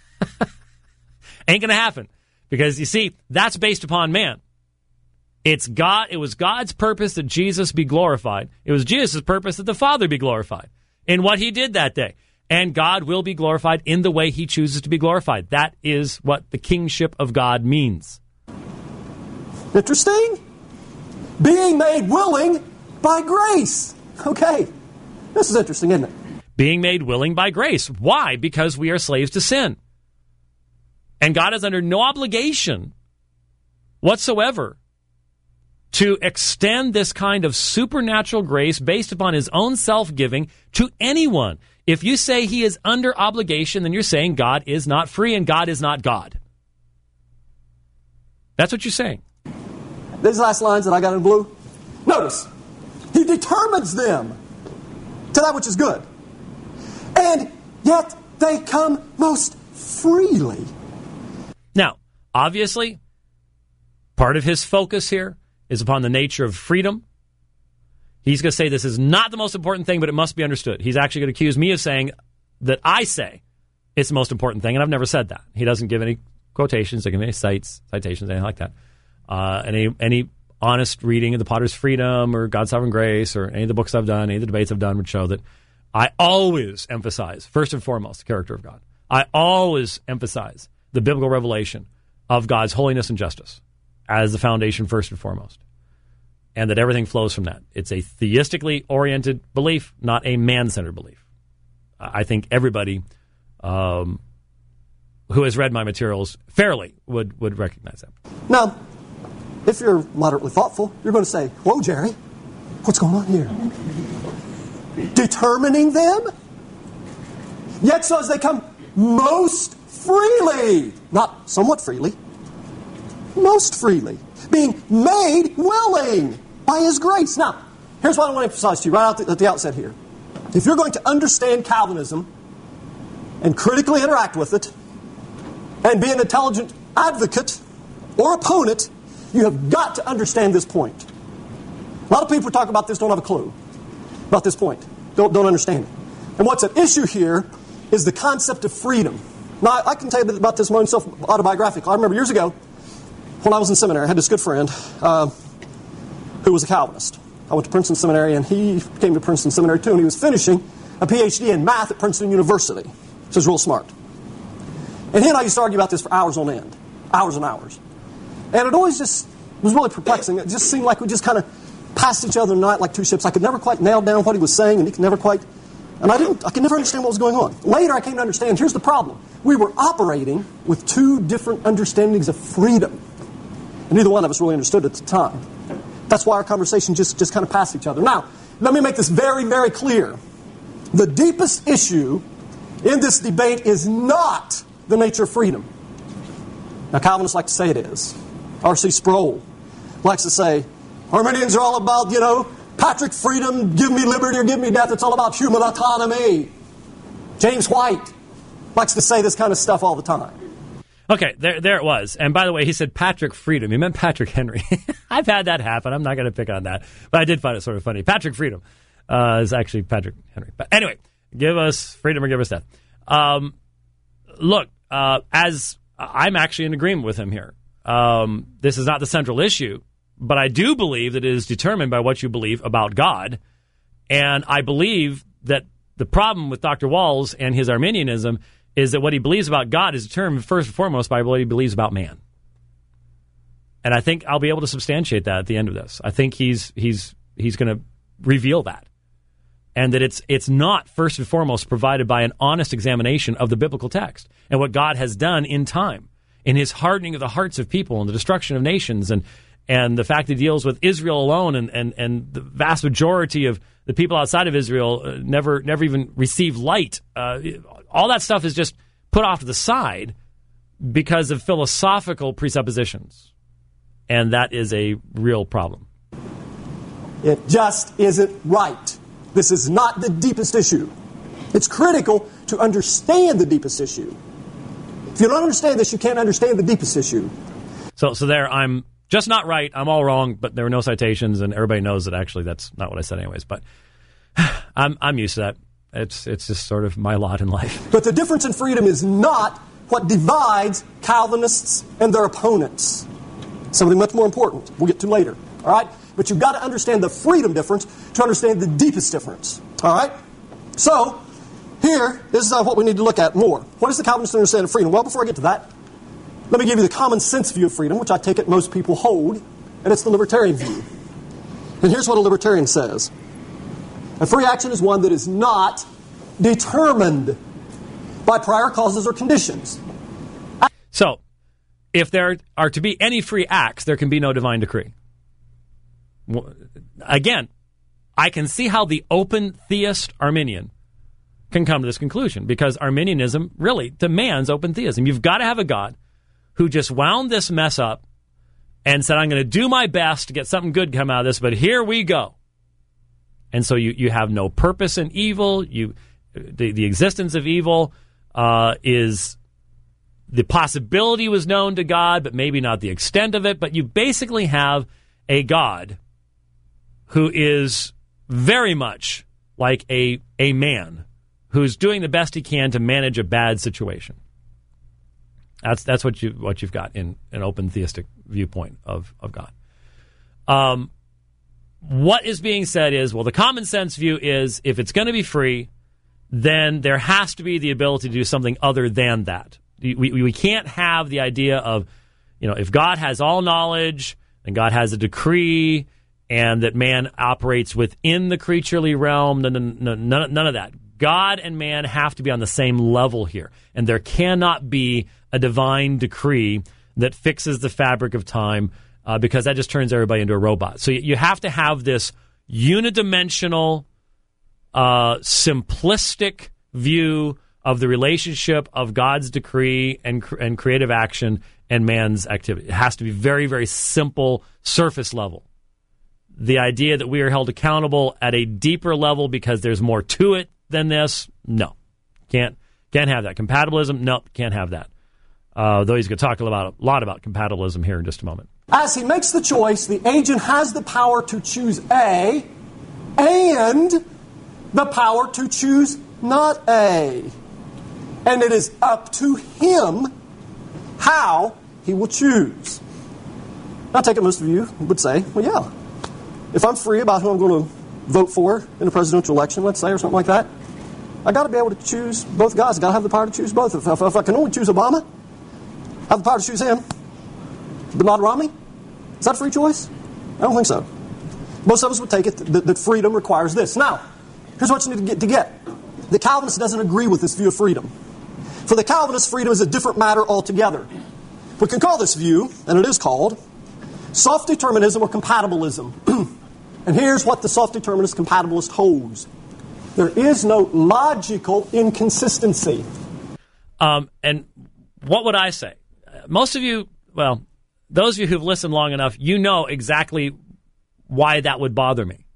Ain't going to happen. Because, you see, that's based upon man. It's God. It was God's purpose that Jesus be glorified. It was Jesus' purpose that the Father be glorified in what he did that day. And God will be glorified in the way he chooses to be glorified. That is what the kingship of God means. Interesting. Being made willing by grace. Okay. This is interesting, isn't it? Being made willing by grace. Why? Because we are slaves to sin. And God is under no obligation whatsoever to extend this kind of supernatural grace based upon his own self-giving to anyone. If you say he is under obligation, then you're saying God is not free and God is not God. That's what you're saying. These last lines that I got in blue. Notice, he determines them to that which is good. And yet they come most freely. Now, obviously, part of his focus here is upon the nature of freedom. He's going to say this is not the most important thing, but it must be understood. He's actually going to accuse me of saying that I say it's the most important thing, and I've never said that. He doesn't give any quotations, doesn't give any citations, anything like that. Any honest reading of The Potter's Freedom or God's Sovereign Grace or any of the books I've done, any of the debates I've done would show that I always emphasize, first and foremost, the character of God. I always emphasize the biblical revelation of God's holiness and justice as the foundation first and foremost, and that everything flows from that. It's a theistically oriented belief, not a man-centered belief. I think everybody who has read my materials fairly would recognize that. Now, if you're moderately thoughtful, you're going to say, whoa, Jerry, what's going on here? Determining them? Yet so as they come most freely, not somewhat freely, most freely, being made willing by his grace. Now, here's what I want to emphasize to you right at the outset here. If you're going to understand Calvinism and critically interact with it and be an intelligent advocate or opponent, you have got to understand this point. A lot of people who talk about this don't have a clue about this point, don't understand it. And what's at issue here is the concept of freedom. Now, I can tell you about this myself autobiographically. I remember years ago when I was in seminary, I had this good friend who was a Calvinist. I went to Princeton Seminary, and he came to Princeton Seminary too, and he was finishing a PhD in math at Princeton University. So he was real smart. And he and I used to argue about this for hours on end. hours and hours. And it always just was really perplexing. It just seemed like we just kind of passed each other in the night like two ships. I could never quite nail down what he was saying, and he could never quite... And I could never understand what was going on. Later, I came to understand, here's the problem. We were operating with two different understandings of freedom. And neither one of us really understood at the time. That's why our conversation just kind of passed each other. Now, let me make this very, very clear. The deepest issue in this debate is not the nature of freedom. Now, Calvinists like to say it is. R.C. Sproul likes to say, Arminians are all about, Patrick freedom, give me liberty or give me death. It's all about human autonomy. James White likes to say this kind of stuff all the time. Okay, there it was. And by the way, he said Patrick Freedom. He meant Patrick Henry. I've had that happen. I'm not going to pick on that. But I did find it sort of funny. Patrick Freedom is actually Patrick Henry. But anyway, give us freedom or give us death. Look, as I'm actually in agreement with him here. This is not the central issue, but I do believe that it is determined by what you believe about God. And I believe that the problem with Dr. Walls and his Arminianism is that what he believes about God is determined first and foremost by what he believes about man. And I think I'll be able to substantiate that at the end of this. I think he's going to reveal that. And that it's not first and foremost provided by an honest examination of the biblical text and what God has done in time, in his hardening of the hearts of people and the destruction of nations and the fact that he deals with Israel alone and the vast majority of the people outside of Israel never even receive light. All that stuff is just put off to the side because of philosophical presuppositions. And that is a real problem. It just isn't right. This is not the deepest issue. It's critical to understand the deepest issue. If you don't understand this, you can't understand the deepest issue. So there, I'm just not right. I'm all wrong, but there were no citations, and everybody knows that actually that's not what I said anyways. But I'm used to that. It's just sort of my lot in life. But the difference in freedom is not what divides Calvinists and their opponents. Something much more important we'll get to later. All right? But you've got to understand the freedom difference to understand the deepest difference. All right? So, here is what we need to look at more. What is the Calvinist understanding of freedom? Well, before I get to that, let me give you the common sense view of freedom, which I take it most people hold, and it's the libertarian view. And here's what a libertarian says. A free action is one that is not determined by prior causes or conditions. So, if there are to be any free acts, there can be no divine decree. Again, I can see how the open theist Arminian can come to this conclusion, because Arminianism really demands open theism. You've got to have a God who just wound this mess up and said, I'm going to do my best to get something good to come out of this, but here we go. And so you have no purpose in evil. The existence of evil is the possibility was known to God, but maybe not the extent of it. But you basically have a God who is very much like a man who's doing the best he can to manage a bad situation. That's what you've got in an open theistic viewpoint of God. What is being said is, well, the common sense view is if it's going to be free, then there has to be the ability to do something other than that. We can't have the idea of, if God has all knowledge and God has a decree and that man operates within the creaturely realm, none of that. God and man have to be on the same level here. And there cannot be a divine decree that fixes the fabric of time because that just turns everybody into a robot. So you have to have this unidimensional, simplistic view of the relationship of God's decree and creative action and man's activity. It has to be very, very simple, surface level. The idea that we are held accountable at a deeper level because there's more to it than this, no. Can't have that. Compatibilism, nope, can't have that. Though he's going to talk a lot about compatibilism here in just a moment. As he makes the choice, the agent has the power to choose A and the power to choose not A. And it is up to him how he will choose. I take it most of you would say, well, yeah, if I'm free about who I'm going to vote for in a presidential election, let's say, or something like that, I got to be able to choose both guys. I got to have the power to choose both. If I can only choose Obama, I have the power to choose him. Bernard Romney? Is that free choice? I don't think so. Most of us would take it that freedom requires this. Now, here's what you need to get. The Calvinist doesn't agree with this view of freedom. For the Calvinist, freedom is a different matter altogether. We can call this view, and it is called, self-determinism or compatibilism. And here's what the self-determinist compatibilist holds. There is no logical inconsistency. And what would I say? Most of you, well, those of you who've listened long enough, you know exactly why that would bother me.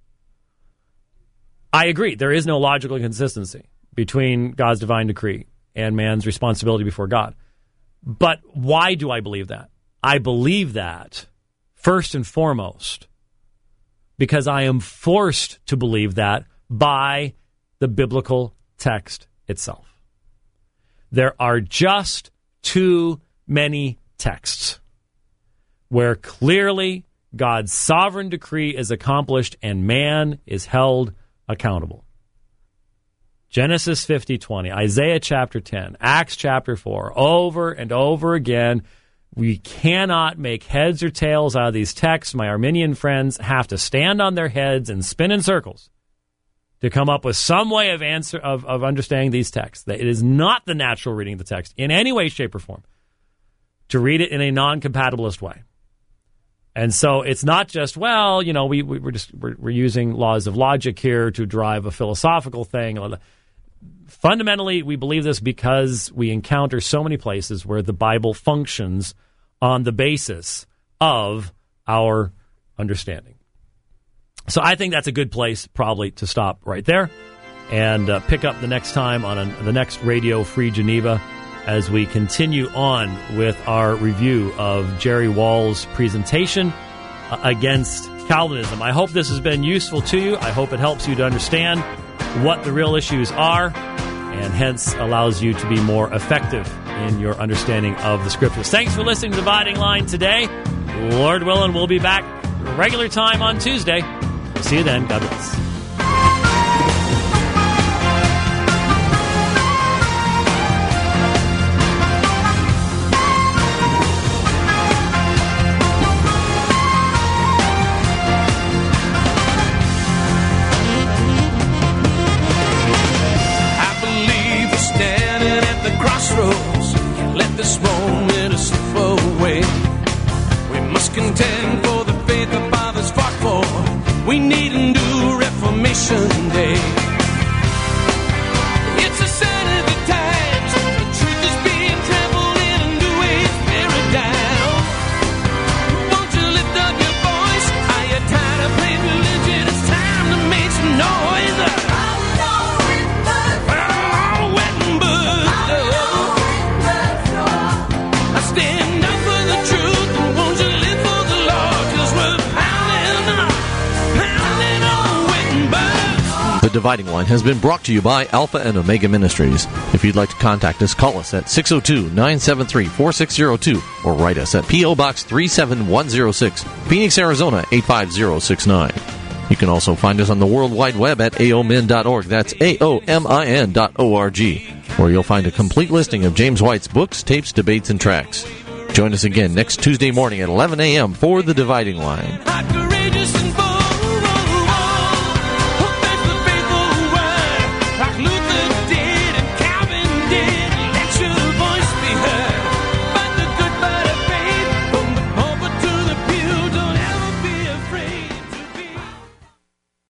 I agree. There is no logical inconsistency between God's divine decree and man's responsibility before God. But why do I believe that? I believe that, first and foremost, because I am forced to believe that by the biblical text itself. There are just too many texts where clearly God's sovereign decree is accomplished and man is held accountable. Genesis 50:20, Isaiah chapter 10, Acts chapter 4, over and over again. We cannot make heads or tails out of these texts. My Arminian friends have to stand on their heads and spin in circles to come up with some way of understanding these texts. It is not the natural reading of the text in any way, shape, or form to read it in a non-compatibilist way. And so it's not just, well, you know, we're using laws of logic here to drive a philosophical thing. Fundamentally, we believe this because we encounter so many places where the Bible functions on the basis of our understanding. So I think that's a good place probably to stop right there and pick up the next time on the next Radio Free Geneva as we continue on with our review of Jerry Wall's presentation against Calvinism. I hope this has been useful to you. I hope it helps you to understand what the real issues are and hence allows you to be more effective in your understanding of the Scriptures. Thanks for listening to Dividing Line today. Lord willing, we'll be back regular time on Tuesday. See you then. God bless. Let this moment slip away. We must contend for the faith our fathers fought for. We need a new Reformation Day. It's a sign of the times. The truth is being trampled in a new age paradigm. Won't you lift up your voice? Are you tired of playing religion? It's time to make some noise. Stand up for the truth and won't you live for the Lord, 'cause we're pounding on Wittenberg. The Dividing Line has been brought to you by Alpha and Omega Ministries. If you'd like to contact us, call us at 602-973-4602 or write us at P.O. Box 37106, Phoenix, Arizona 85069. You can also find us on the World Wide Web at aomin.org. That's aomin.org, where you'll find a complete listing of James White's books, tapes, debates, and tracks. Join us again next Tuesday morning at 11 a.m. for The Dividing Line.